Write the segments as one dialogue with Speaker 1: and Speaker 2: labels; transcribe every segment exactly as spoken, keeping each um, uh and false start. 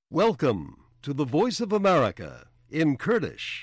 Speaker 1: Welcome to the Voice of America in Kurdish.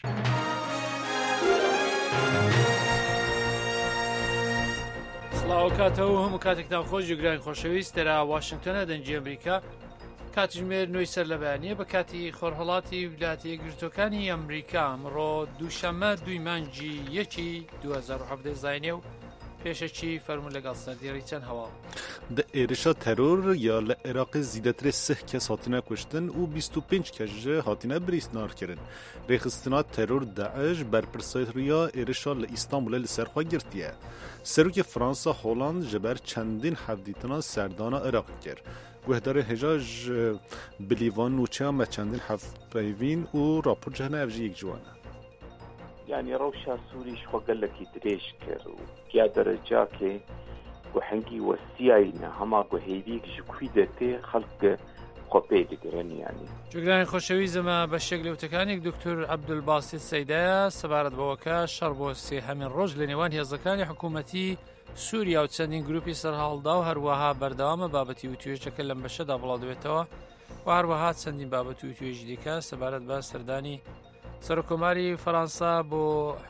Speaker 2: سڵاو کاتەوە هەموو کاتێکتان خۆش گوێگران خۆشەویست دەرا واشنگتنە دەنجی ئەمریکا کاتژمێر نوێی سەر لە بەیانیە بە کاتی خۆرهەڵاتی ویلایەتە یەکگرتووەکانی ئەمریکا ئەمڕۆ دووشەممە دوی مانگی یەکی دوو هەزار و هەڤدە زاینێ و پێشەکی فەرموو لەگەڵ سەردێڕی چەند هەواڵ
Speaker 3: د êrişa teror ya li Iraqê zîdetirê sih kes hatine kuştin û bîst û pênc kes ji hatine birîsnarkirin. Rêxistina teror Daeş berpirsariya êrişa li Îstanbulê li ser xwe girtiye. Serokê Fransa Holand ji ber çendîn hevdîtina serdana Iraqê kir. Guhdarê hêja ji bilîvan nûçeya me çendîn hevpeyvîn û rapor cihne ev jî yek ji wan e.
Speaker 4: Yani rewşa Sûrî xwe gelekî dirêj kir û ya derecakê guhengî westiyayîne hema guhêviyek ji kwî de tê xelk xwe pê digirin yani.
Speaker 2: جوگرانی خۆشەویستمە بە شێک لەوتەکانێک دکتۆر عەبدولباست سەیدایە سەبارەت بەوەکە شەڕ بۆ سێهەمین ڕۆژ لە نێوان هێزەکانی حکوومەتی سووریا و چەندین گروپی سەرهەڵدا و هەروەها بەردەوامە بابەتی وتوێژەکە لەم بەشەدا بڵاودوێتەوە و هەروەها چەندین بابەت و توێژی دیکە سەبارەت بە سەردانی سەرۆکۆماری فەرەنسا بۆ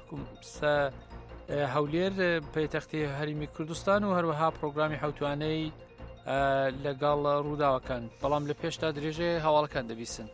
Speaker 2: هەولێر پەیتەختی هەرێمی کوردستان و هەروەها پرۆگرامی حوتوانەی لەگەڵ ڕووداوەکان بەڵام لە پێشتا درێژێ هەواڵەکان دەبیستن.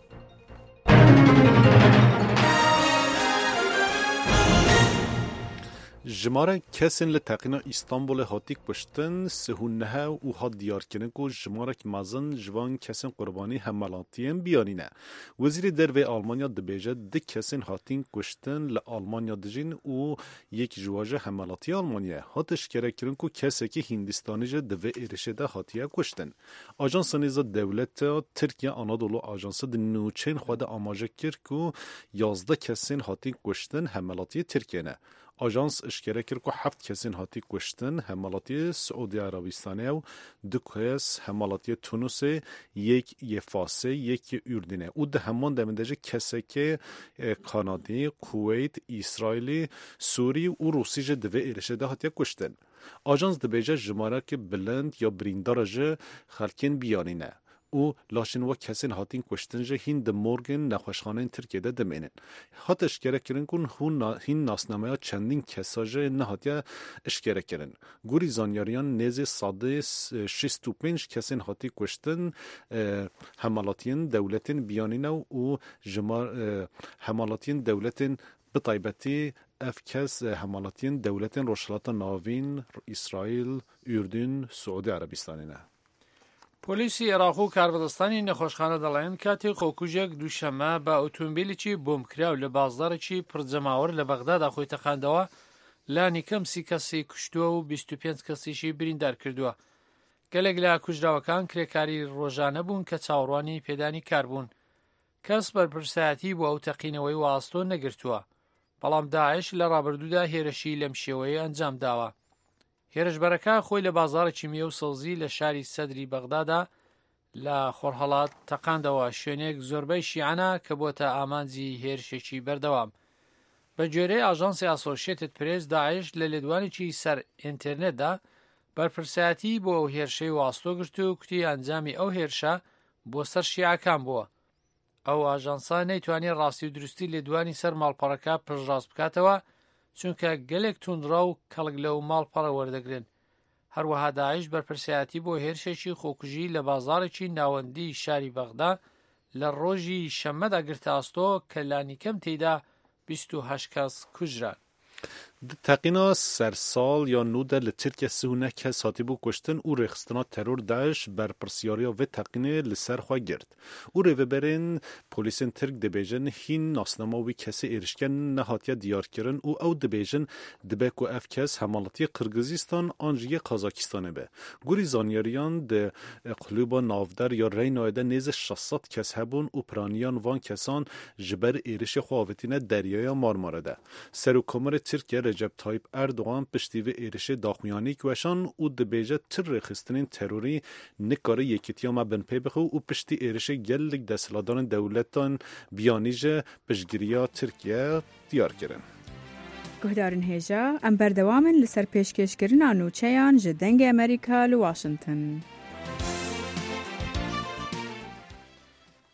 Speaker 3: Jimara kesên li teqîna Îstanbulê hatî kuştin sihû nehe û hat diyarkirin ku jimarek mezin ji van kesên qurbanî hemelatiyên biyanîne. Wezîrê Dervê Almanya dibêje di kesên hatîn kuştin li Almanya dijîn û yek ji wan ji hemelatiya Almanyayê hat eşkerekirin ku kesekî Hindistanî ji di vê êrişê de hatiye kuştin. Ajansa Nêza Dewleta Tirkiye Anadolu Ajansı di nûçeyên xwe de amaje kir ku yazdeh kesên hatîn kuştin hemelatiyê Tirkiye ne. Ajans eşkere kir ku heft kesên hatî kuştin hemelatiyê Suudi Arabistanê û du kes hemelatiyê Tunusê, yek yê Fasê, yek yê Ürdünê û di heman demên de jî kesekê Kanadî, Kuweyt, İsraîlî, Sûrî û Rûsî ji di vê êrişê de hatiye kuştin. Ajans dibêje jimarekê bilind ya birîndar ji xelkên biyanîne. û laşên we kesên hatîn kuştin ji hîn di morgên nexweşxaneyên Tirkiyeyê de dimênin. Hat eşkerekirin ku hîn nasnameya çendîn kesa ji nehatiye eşkerekirin. Gurî zanyariyan nêzê sadê şîst û pênc kesên hatî kuştin hemelatiyên dewletên biyanîne û hemelatiyên dewletên bi taybetî ev kes hemelatiyên dewletên Rojhilata Navîn, İsraîl, Ürdün, Suudi Arabistanê ne.
Speaker 2: پۆلیسی عێراق و کاربەدەستانی نەخۆشخانە دەڵێن کاتێک خۆکوژێک دووشەممە بە ئۆتۆمبیلێکی بۆمکراو لە بازاڕێکی پڕجەماوەر لە بەغدادا خۆی تەقاندەوە لانی کەم سی کەسی کوشتووە و بیست و پێنج کەسیشی بریندار کردووە. گەلێک لە کوژراوەکان کرێکاری ڕۆژانە بوون کە چاوەڕوانی پێدانی کار بوون. کەس بەرپرسایەتی بۆ ئەو تەقینەوەی واستۆ نەگرتووە، بەڵام داعش لە ڕابردوودا هێرشی لەم شێوەیە ئەنجام داوە. هێرشبەرەکە خۆی لە بازاڕێکی میە و سەوزی لە شاری سەدری بەغدادا لە خۆرهەڵات تەقاندەوە، شوێنێک زۆربەی شیعانە کە بۆتە ئامانجی هێرشێکی بەردەوام. بە گوێرەی ئاژانسی ئاسۆشیێتد پرێس داعش لە لێدوانێکی سەر ئینتەرنێتدا بەرپرسایەتی بۆ ئەو هێرشەی واستۆ گرت و کوتی ئەنجامی ئەو هێرشە بۆ سەر شیعەکان بووە. ئەو ئاژانسا نەیتوانێت ڕاستی و دروستی لێدوانی سەر ماڵپەڕەکە پشتڕاست بکاتەوە چونکە گەلێک توندڕا و کەڵک لەو ماڵپەڕە وەردەگرن. هەروەها داعش بەرپرسایەتی بۆ هێرشێکی خۆکوژی لە بازاڕێکی ناوەندی شاری بەغدا لە ڕۆژی شەممەدا گرتە ئاستۆ کە لانی کەم تێیدا بیست و هەشت کەس کوژران.
Speaker 3: Di teqîna sersal ya nû de li Tirkiye sih û neh kes hatîbû kuştin û rêxistina teror Daeş berpirsyariya vê teqînê li ser xwe girt. û rêveberên polîsên Tirk dibêjin hîn nasnama wî kesê êrişken nehatiye diyarkirin û ew dibêjin dibe ku ev kes hemalatiya Qirgizîstan an ji yê Qazakistanê be. Gurî zanyariyan di qulûba navder ya Reynayê de nêzî şeş sed kes hebûn û piraniyan van kesan ji ber êrişê xwe avêtîne deryaya Marmara de. Serokkomarê Tirkiye Recep Tayyip Erdoğan piştî vê êrişê daxuyanî weşan û dibêje tir rêxistinên terorî nikare yekîtiya me bin pê bixe û piştî êrişê gelek desthilatdanên dewletan biyanî ji piştgiriya Tirkiye diyar kirin.
Speaker 5: Guhdarên hêja em berdewamin li ser pêşkêşkirina nûçeyan ji dengê Amerîka li Washington.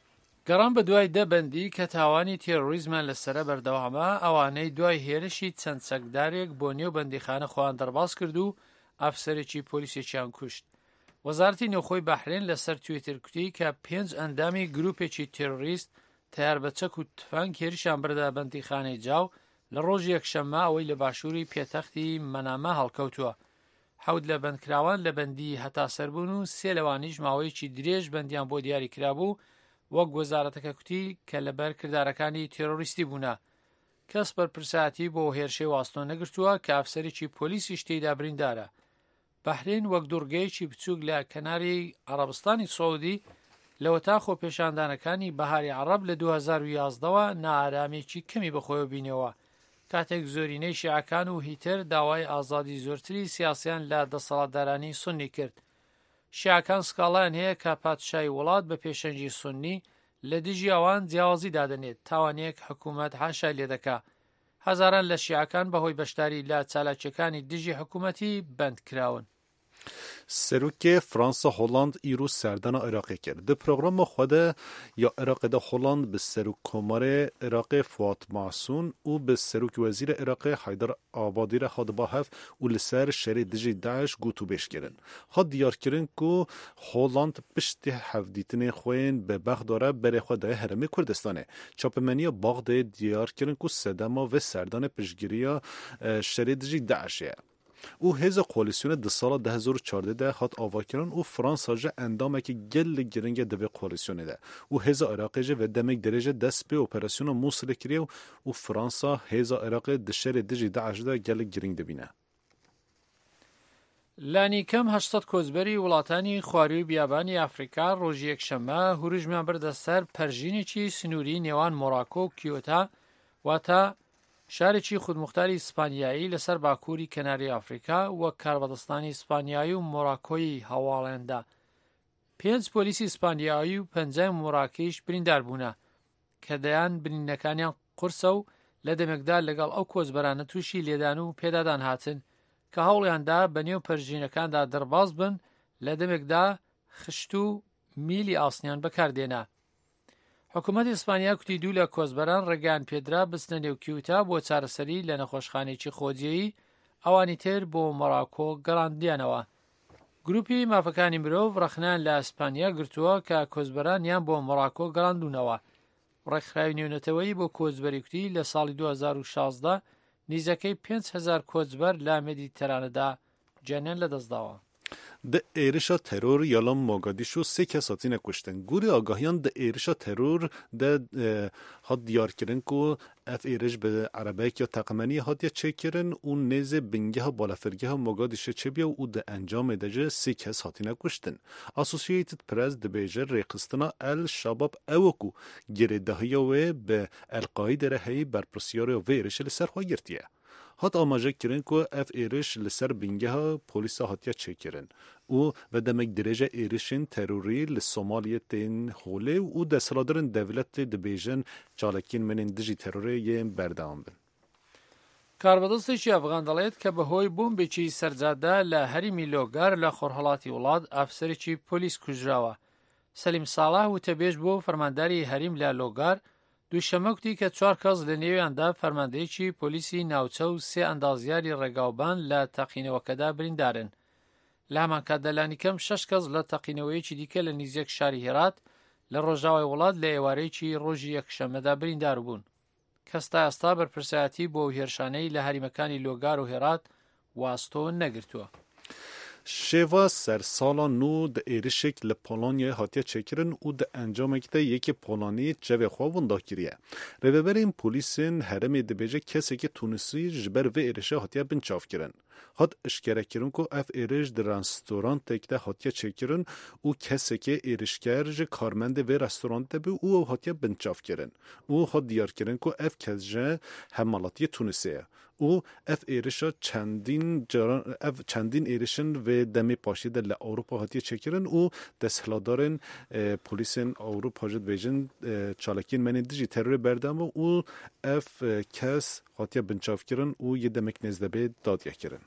Speaker 2: گەڕان بە دوای دەبەندی کە تاوانی تێرۆریزمان لەسرە بەردەوامە ئەوانەی دوای هێرشی چەند چەکدارێک بۆ نێو بەندیخانە خۆیان دەرباز کرد و ئەفسەرێکی پۆلیسێکیان کوشت. وەزارەتی نەوخۆی بەحرین لەسەر تویتر کوتی کە پێنج ئەندامی گروپێکی تێرۆریست تیار بە چەک و تفەنگ هێرشیان بەردا بەندیخانەی جاو لە ڕۆژی یەکشەممە ئەوەی لە باشووری پێتەختی مەنامە هەڵکەوتووە. حەوت لە بەندکراوان لە بەندی هەتا سەربوون و سێ لەوانیش ماوەیەکی درێژ بەندیان بۆ دیاری کرابوو، وەک وەزارەتەکە کوتی کە لەبەر کردارەکانی تێرۆریستی بوونە. کەس بەرپرسایەتی بۆ هێرشەی واستۆ نەگرتووە کە ئەفسەرێکی پۆلیسی شتەیدا بریندارە. بەحرین وەک دوورگەیەکی بچووک لە کەناری عەرەبستانی سەعودی لە وەتا خۆپێشاندانەکانی بەهاری عەرەب لە دوو هەزار و یازدەوە نائارامێکی کەمی بەخۆیەوە بینەوە، کاتێک زۆرینەی شیعەکان و هیتر داوای ئازادی زۆرتری سیاسیان لە دەسەڵاتدارانی سونی کرد. شیعەکان سکاڵیان هەیە کە پادشای وڵات بە پێشەنگی سونی لە دژی ئەوان جیاوازی دادەنێت، تاوانەیەک حکوومەت حاشای لێ دەکا. هەزاران لە شیعەکان بەهۆی بەشداری لە چالاکیەکانی دژی حکوومەتی بەند کراون.
Speaker 3: سروک فرانسا هولند ایرو سردان عراقی کرد. ده پروگرام خود یا عراق ده هولند به سروک کمار عراق فواد معصون و به سروک وزیر عراق حیدر آبادی را خود با هف و لسر شری دجی داعش گوتو بیش کردن. خود دیار کردن که هولند پشت حفدیتن خوین به بغداد بر خود هرم کردستانه. چاپمنی بغداد دیار کردن که صدما و سردان پشگیری شری دجی داعشه. او هزا کولیسیون ده سال ده هزار و چهارده ده خط آواکران او فرانسا جه اندامه که گل گرنگ دوی کولیسیونه ده. او هزا عراقی جه و دمک درجه دست به اپراسیون موصل کریه و فرانسا هزا عراقی دشر دجی داعش ده گل گرنگ دبینه.
Speaker 2: لانی کەم هەشتەد کۆچبەری وڵاتانی خواروی بیابانی ئافریقا ڕۆژی یەکشەممە هوروژمیان بردە سەر پەرژینێکی سنووری نێوان مۆراکۆ و کیۆتا، واتە شارێکی خودمختاری ئیسپانیایی لەسەر باکووری کەناری ئافریقا وەک کاربەدەستانی ئیسپانیایی و مۆراکۆی هەواڵێندا. پێنج پۆلیسی ئیسپانیایی و پەنجای مۆراکۆیش بریندار بوونە کە دەیان برینەکانیان قورسە و لە دەمێکدا لەگەڵ ئەو کۆچبەرانە تووشی لێدان و پێدادان هاتن کە هەوڵیاندا بەنێو پەرژینەکاندا دەرباز بن، لە دەمێکدا خشت و میلی ئاسنیان بەکاردێنا. حکوومەتی ئیسپانیا کوتی دوو لە کۆچبەران ڕێگەیان پێدرا بچنە نێو کیوتا بۆ چارەسەری لە نەخۆشخانەیەکی خۆجیایی، ئەوانی تر بۆ مۆراکۆ گەڕاندیانەوە. گروپی مافەکانی مرۆڤ ڕەخنان لە ئیسپانیا گرتووە کە کۆچبەران یان بۆ مۆراکۆ گەڕاندوونەوە. ڕێکخراوی نوێنەتەوەیی بۆ کۆچبەری کوتی لە ساڵی دوو هەزار و شازدە نیزەکەی پێنج هەزار کۆچبەر لە مێدیتەرانەدا جیانیان لەدەستداوە.
Speaker 3: ده ایرشا ترور یالام موگادیشو سه کساتی نکشتن. گوری آگاهیان ده ایرشا ترور ده هاد دیار کرن که اف ایرش به عربیک یا تقمنی هاد یا چه کرن و نیزه بنگه ها بالافرگه ها موگادیشه چه بیا و ده انجام دجه سه کس هاتی نکشتن. اسوسییتد پرس ده بیجر ریقستنا ال شباب اوکو گره هیا و به القاعده رهی برپرسیار و ایرش لسر خواه گرتیه. هات آماجه کرن که اف ایرش لسر بینگه ها پولیس هاتیا چه کرن او و دمک درجه ایرشن تروری لسومالیه تین خوله او دستلادرن دولت دبیجن چالکین منین دجی تروری یه بردام بن.
Speaker 2: کاربەدەستێکی ئەفغان دەڵێت کە بەهۆی بۆمبێکی سەرجادە لە هەرمی لۆگار لە خۆرهەڵاتی وڵات ئەفسەرێکی پۆلیس کوژراوە. سەلیم ساڵح وتەبێژ بۆ فەرمانداری هەریم لە لۆگار دووشەمە کوتی کە چوار کەس لە نێویاندا فەرماندەیەکی پۆلیسی ناوچە و سێ ئەندازیاری ڕێگاوبان لە تەقینەوەکەدا بریندارن. لە هەمان کاتدا لانی کەم شەش کەس لە تەقینەوەیەکی دیکە لە نزیک شاری هێرات لە ڕۆژاوای وڵات لە ئێوارەیەکی ڕۆژی یەکشەممەدا بریندار بوون. کەس تا ئێستا بەرپرسایەتی بۆ هێرشانەی لە هەریمەکانی لۆگار و هێرات واستۆ نەگرتووە.
Speaker 3: شیوا سر سالا نو ده ایرشک لپولانیا هاتیه چکرن و ده انجام کده یکی پولانی جوه خواه ونده کریه. روبرین پولیسین هرمی ده بیجه کسی که تونسی جبر و ایرشه هاتیه بنچاف کرن. هات اشکره کرن که اف ایرش ده رستوران تکده هاتیه چکرن و کسی که ایرشگر جه کارمند و رستوران ده بی او هاتیه بنچاف کرن. او هات دیار کرن که اف کس جه همالاتی تونسیه. او اف ایرشا چندین جران اف چندین ایرشن و دمی پاشیده ل اروپا هاتیه چکرن او دستهلادارن پلیسن اروپا جد بیجن چالکین من دیجی ترور بردم و او اف کس هاتیه بنچاف کرن او یه دمک نزده به دادیه کرن.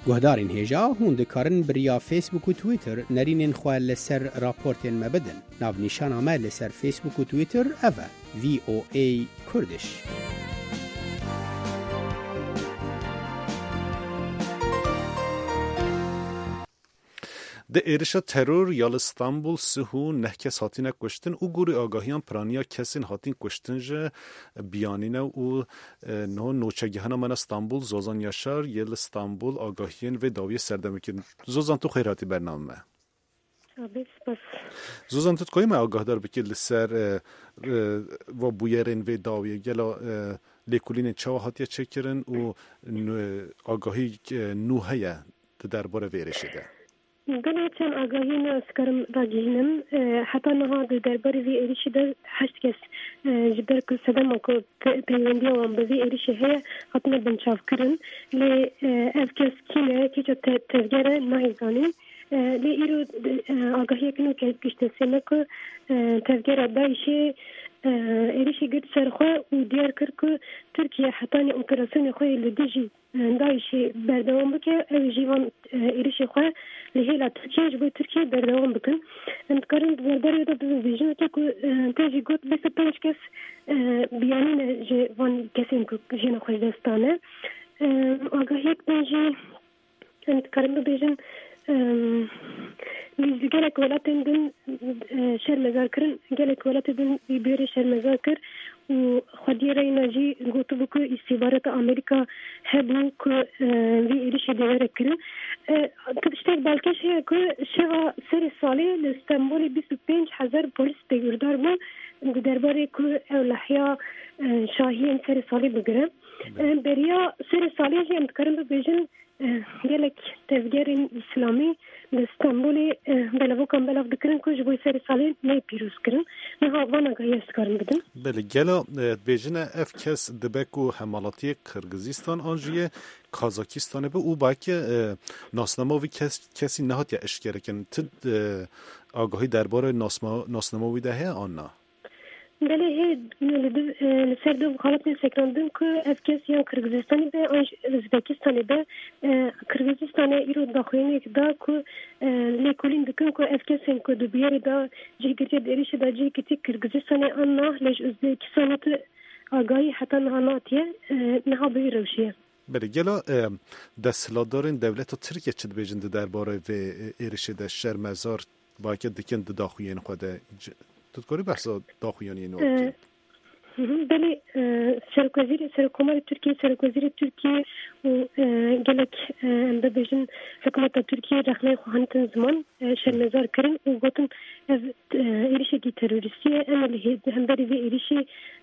Speaker 6: گهدارین هیجا هون دکارن بریا فیسبوک و تویتر نرینین خواه لسر راپورتین مبدن. ناو نیشان آمد لسر فیسبوک و تویتر اوه وی او ای کردش.
Speaker 3: د ایرشا ترور یال استانبول سهو نه کس هاتین کشتن او گوری آگاهیان پرانیا کسین هاتین کشتن جه بیانینه او نه نوچگیهانا من استانبول زوزان یاشار یل استانبول آگاهیان و داوی سردمه کن. زوزان تو خیراتی برنامه زوزان تو تقویم آگاه دار بکی لسر و بویرین و داوی گلا لیکولین چاو هاتیه چکرن و آگاهی نوهیه درباره ویرشه ده
Speaker 7: گله چند آگاهی ناسکرم راگینم حتی نه درباره وی ایریش ده هشت کس جبر که صدام کو پیوندی آن به وی ایریش هی حتما بنشاف کردن لی اف کس کینه که چه تفجره نهیزانی لی ایرو آگاهی کنه که گشته سیمه که تفجره دایشه ایریش گرد سرخواه و دیار کرد که ترکیه حتی اپراسیون خواه لدیجی دایشه بردوام بکه او جیوان ایریش خواه لهلا تركيا جبوا تركيا بردوام بكن نتقارن بالبري ده بفيجن تاكو تاجي قلت بس بانش كاس بيانين جي فان كاسين كو جينا خوش دستانه آگاهيك تاجي نتقارن بفيجن biz gelek velatin din şer mezakırın gelek velatin din bir şer mezakır و خديرة ناجي قلت بكو استخبارات أمريكا هبوا كو في إيريش ديارة كرو تشتاق بالكش هي كو شغا سر صالي لإسطنبول بيسو بينج حزار بوليس بيقردار بو درباري كو أولحيا شاهين سر صالي بقرم بريا سر صالي جي امتكارن ببيجن gelek tevgerin İslami İstanbul'u belavu kan belav dikrin kuj bu seri salin ne pirus kirin ne havana gayes karın gidin.
Speaker 3: Bele gela bejine ev kes debeku hemalati Kırgızistan anjiye Kazakistan'e be u baki nasnamovi kes kesi nehat ya eşkereken tid agahi derbare nasma nasnamovi de he anna.
Speaker 7: Bele he serdum halatı sekrandım ki efkes ya Kırgızistan'ı be Özbekistan'ı be Kırgızistan'ı iro daxuyene da ku lekolin dikun ku efkesen ku dubiyeri da jigirce derişi da jigiti Kırgızistan'ı anna lej Özbekistan'ı agahi hatta nahanatiye naha bir revşiye.
Speaker 3: Bele gela desthilatdarên devleta Tirkiye çi dibêjin di derbarê vê êrişê de şermezar baki dikin di daxuyên xwe de تذكري بحث داخلياني نوعتين
Speaker 7: بله سرک وزیر سرکومار ترکیه سرک وزیر ترکیه و گلک ببیشن حکومت ترکیه رخنه خوانتن زمان شرمزار کردن و گفتن ایریشی کی تروریستیه اما له هم بری وی ایریشی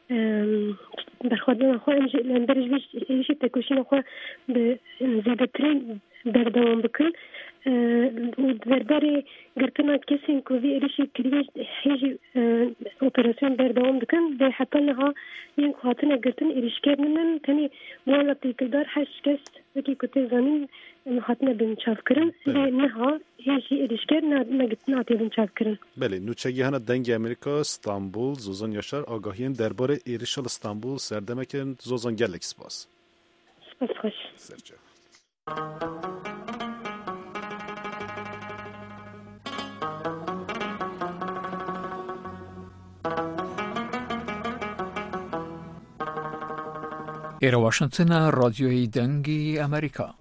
Speaker 7: برخوردن خو امج هم بری وی ایریشی تکوشین خو به زیادترین بردوام بکن و درباره گرتنا کسی که وی ایریشی کلیش هیچ اپراسیون بردوام بکن به حتی نها این خاطر گرتن ایریش کردن تنی والا تیکدار هشت کس وکی کتی زمین خاطر بنچاف کردن نها هیچ ایریش کرد نگتنا تی بنچاف کردن.
Speaker 3: بله نوچگی هنر دنگ امریکا استانبول زوزان یاشار آگاهیم درباره ایریشال استانبول سردمکن زوزان گلک سپاس.
Speaker 7: سپاس خوش.
Speaker 3: سرجه.
Speaker 8: ایره واشنگتن رادیوی دنگی امریکا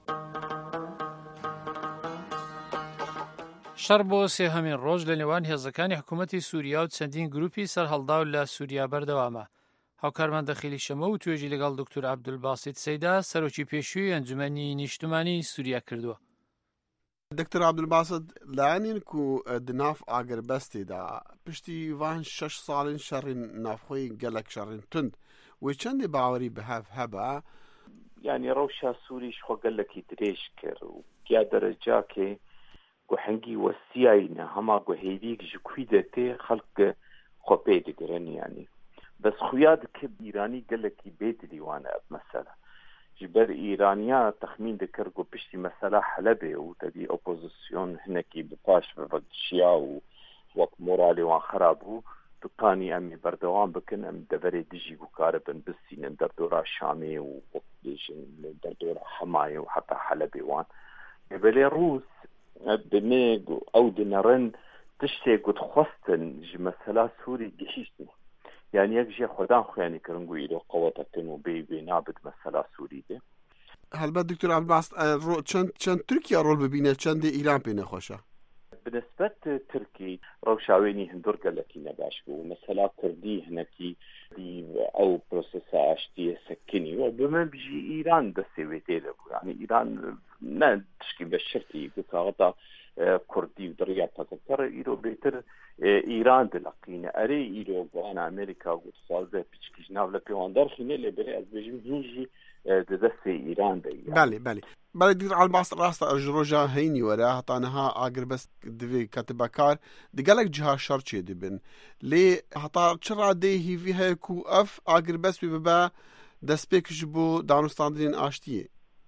Speaker 2: شەڕ بۆ سێهەمین ڕۆژ لە نێوان هێزەکانی حکوومەتی سووریا و چەندین گروپی سەرهەڵدا و لە سووریا بەردەوامە. هاوکارمەندە خێلی شەمە و توێژی لەگەڵ دکتۆر عەبدولباسیت سەیدا سەرۆکی پێشووی ئەنجومەنی نیشتمانی سووریا کردووە.
Speaker 9: دکتۆر عەبدولباسیت لایەنین کو دناف ئاگربەستێدا پشتی وان شەش ساڵین شەڕین نافخۆی گەلک شەڕین تند و چەندی باوەری بەهەف هەبە
Speaker 4: یعنی ڕەوشا سووریش خۆ گەلێکی درێژ کرد و گیا دەرەجاکێ گوهنگی وسیعینه هما گوهیدیک جکوی دته خلق خو پی دگرن یعنی بس خویاد که ایرانی گلکی بید دیوانه اب مثلا جبر ایرانیا تخمین دکر گو پشتی مثلا حلبه و تدی اپوزیسیون هنکی بپاش بفد شیا و وقت مورالی وان خرابو دکانی امی بردوان بکن ام دوری دیجی گو کاربن بسینن در دورا شامی و وقت دیجن در دورا حمایه و حتی حلبه وان بەلێ ڕووس بمێ ئەو دنەڕن تشتێک گوت خواستن ji mesela Sûrî gihîştin yani yek jê xwedan xweyanî kirin got îro qewetakin û bê wê nabit mesela Sûrî de
Speaker 9: helbet Dr. Abdulbasit çend çend Tirkiye rol bibîne çendê İran pê nexweş e
Speaker 4: بنسبت تركي روشاويني هندور قالكي نباشكو مثلا كردي هنكي دي او بروسيس اشتي سكني وبما بيجي ايران دسويتي يعني ايران ما تشكي بالشرطي بتاعتا كردي ودريا تذكر ايرو بيتر ايران دلقينا اري ايرو وانا امريكا وتخوازه بيشكي جناب لبيواندار خينه لبري از بيجي هيجي دسي ايران دي
Speaker 9: بله بله بله دكتور عبدالباسط راست اجروجا هيني ورا هطانها اگر بس دفي كاتبا كار دقالك جها شرط دبن لي هطا شرع دي هي فيها كو اف اگر بس ببا دسبيكش بو دانستاندين اشتيه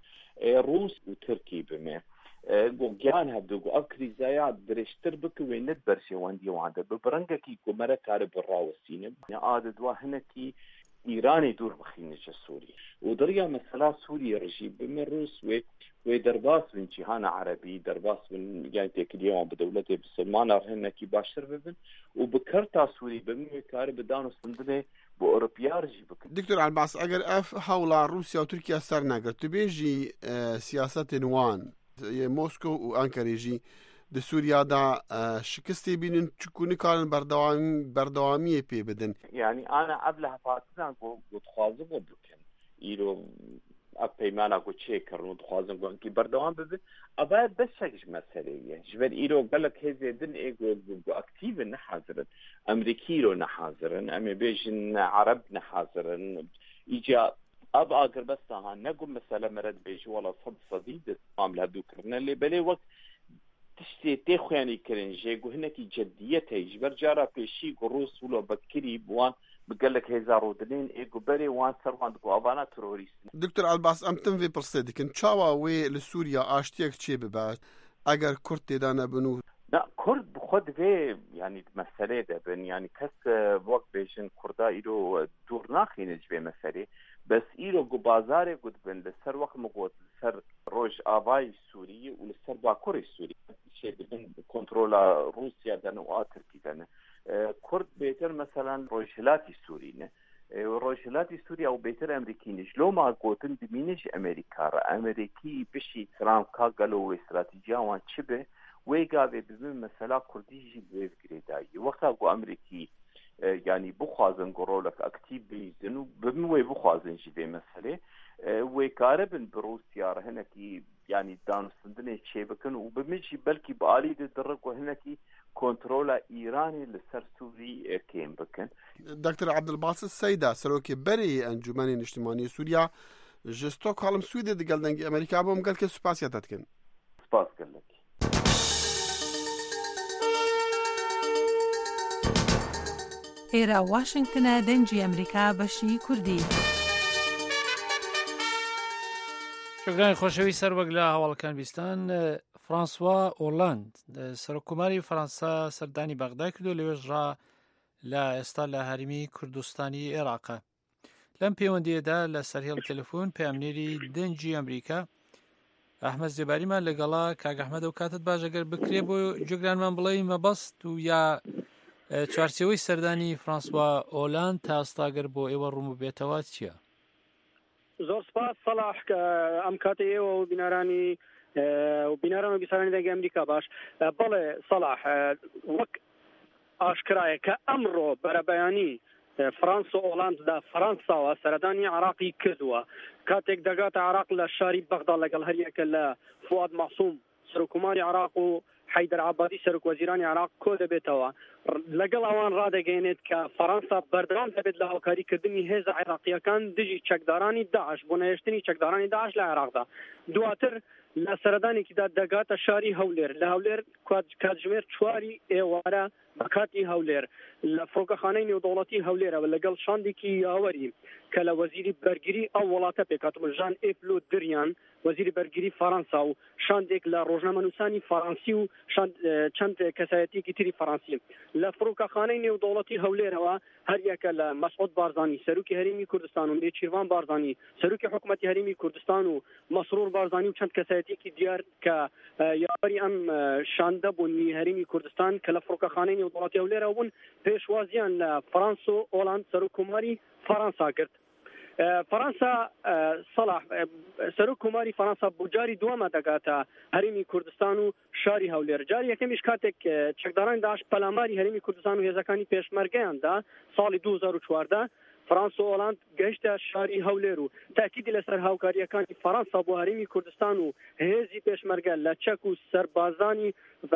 Speaker 4: روس وتركي بما گوگیان هبدو گو اف کریزایا درشتر بک وینت برشي واندي وانده ببرنگکی کو مره کار براوسینه عادت واهنکی ایرانی دور بخینش سوري ودريا مثلا سوريا رجيب بمروس و ودرباس من جهان عربي درباس من يعني تكليون بدولته بسلمان هنكي باشر ببن وبكرتا سوري بمي كار بدانو سندنه باوروبيا رجيب
Speaker 9: دكتور عباس اگر اف حول روسيا وتركيا سر نگر تبيجي سياسه نوان موسكو وانكارا جي د سوريا دا شکستی بینن چکونی کارن بردوام بردوامی پی بدن
Speaker 4: يعني انا قبلها فاتنا قلت خوازم بكن يرو اپیمانا کو چیک کرنو خوازم گون کی بردوام بده ابا بس شکش مسئله جبر ایرو قالك هذا دن ايجو اكتيف نحاضرن امريكي رو نحاضرن ام بيجن عرب نحاضرن اجا ابا اگر بس ها نقول مثلا مرد بيجي ولا صد صديد عامله دوكرنا اللي بلي وقت تشتي تخواني كرنجي جو هناكي جديته يجبر جارا بيشي روس ولا بكري بوان بقلك هزارو دلين ايجو بري وان سروان دقو ابانا تروريست
Speaker 9: دكتور عباس ام تنفي برصدك ان تشاوا وي لسوريا اشتيك تشي ببعد اگر كرت دانا بنو
Speaker 4: لا كرد بخد في يعني مسألة ده بن يعني كس وقت بيشن كردا إيرو دور ناخي نجبه مسألة بس إيرو جو بازاره قد بن لسر وقت مقود لسر روج آباي سوري ولسر باكوري سوري شيء بن كنترولا روسيا دانو آتركي دانو كرد بيتر مثلا روجلاتي سوري روجلاتي سوريا او بيتر امريكينش لو ما قوتن دمينش امريكا امريكي بشي ترام كاغلو استراتيجيا وان تشبه ويقابل بمن مثلا كرديجي بيفكريداي وقتا قو امريكي يعني بخوازن قرولك اكتيب بيزن بمن وي بخوازن جدي مثلا ويقاربن بروسيا هناكي يعني دان سندني شي بكن وبمشي بلكي بالي درك وهناكي كنترولا ايراني لسر سوري كيم بكن
Speaker 9: دكتور عبدالباسط سيدا سروكي بري انجمن اجتماعي سوريا جستوك هالم سويدي دقال دنگي امريكا بوم قال كي سباسيا تتكن
Speaker 4: سباس قال لك
Speaker 10: ئێرە واشنگتنە دەنگی ئەمریکا بەشی کوردی.
Speaker 2: شکران خۆشەوی سەر وەک لە هەواڵەکان بیستان فرانسوا ئۆلاند سەرۆکوماری فەرەنسا سەردانی بەغدا کردو لەوێش ڕا لە ئێستا لە هەرمی کوردستانی عێراقە. لەم پەیوەندیەدا لە سەرهێڵ تەلەفۆن پەیامنێری دەنگی ئەمریکا ئەحمەد زێباریمان لەگەڵا کاک ئەحمەد و کاتت باش ئەگەر بکرێ بۆ جێگرانمان بڵێ مەبەست و یا چوارچێوەی سەردانی فرانسوا ئۆلاند تا ئێستاگەر بۆ ئێوە ڕوو بێتەوە چییە؟
Speaker 11: زۆر سپاس سەلاح ئەم کاتە ئێوە و بینارانی و بیناران و بیسارانی دەنگی ئەمریکا باش بەڵێ سەلاح وەک ئاشکرایە کە ئەمڕۆ بەرەبەیانی فرانسا و ئۆڵانددا فەرەنساوە سەردانی عێراقی کردووە کاتێک دەگاتە عێراق لە شاری بەغدا لەگەڵ هەریەکە لە فواد مەعسووم سەرۆکوماری عێراق و حیدەر عەبادی سەرۆک وەزیرانی عێراق کۆ دەبێتەوە لەگەڵ ئەوان ڕادەگەێنێت کە فەرەنسا بەردەوام دەبێت لە هاوکاریکردنی هێزە عێراقیەکان دژی چەکدارانی داعش بۆ نەهێشتنی چەکدارانی داعش لە عێراقدا دواتر لە سەردانێکیدا دەگاتە شاری هەولێر لە هەولێر کاتژمێر چواری ئێوارە بەکاتی هەولێر لە فڕۆکەخانەی نێودەوڵەتی هەولێرەوە لەگەڵ شاندێکی یاوەری کە لە وەزیری بەرگری ئەو وڵاتە پێکاتمە ژان ئێپلۆ دریان وەزیری بەرگری فەڕەنسا و شاندێک لە ڕۆژنامەنووسانی فەڕەنسی و چەند کەسایەتیەکی تری فەڕەنسی لە فڕۆکەخانەی نێودەوڵەتی هەولێرەوە هەریەکە لە مەسعود بارزانی سەرۆکی هەرێمی کوردستان و نێچیروان بارزانی سەرۆکی حکوومەتی هەرێمی کوردستان و مەسرور بارزانی و چەند کەسایەتیەکی دیار کە یاوەری ئەم شاندە بوونی هەرێمی کوردستان کە لە فڕۆکەخانەی نێودەوڵەتی هەولێرەوە بوون پێشوازیان لە فەڕەنسا و ئۆڵاند سەرۆکوماری فەڕەنسا کرد. فەڕەنسا سەلاح سەرۆک کۆماری فەڕەنسا بۆ جاری دووەمە دەگاتە هەرێمی کوردستان و شاری هەولێر. جاری یەکەمیش کاتێک چەکدارانی داعش پەلاماری هەرێمی کوردستان و هێزەکانی پێشمەرگەیاندا ساڵی دوو هەزار و چواردە فەڕەنسا و ئۆڵاند گەیشتە شاری هەولێر و تاکیدی لەسەر هاوکاریەکانی فەڕەنسا بۆ هەرێمی کوردستان و هێزی پێشمەرگە لە چەک و سەربازانی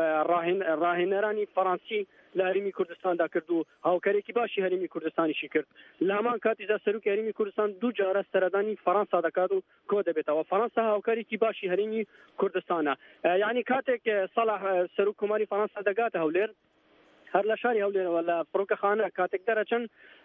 Speaker 11: ڕاهێنەرانی فەڕەنسی لە هەرێمی کوردستاندا کرد و هاوکاریەکی باشی هەرێمی کوردستانیشی کرد. لە هەمان کاتیدا سەرۆکی هەرێمی کوردستان دوو جارە سەردانی فەڕەنسا دەکات و کۆ دەبێتەوە. فەڕەنسا هاوکاریەکی باشی هەرێمی کوردستانە. یعنی کاتێک سەلاح سەرۆک کۆماری فەڕەنسا دەگاتە هەولێر هەر لە شاری هەولێرەوە لە فڕۆکەخانە کاتێک دەرەچن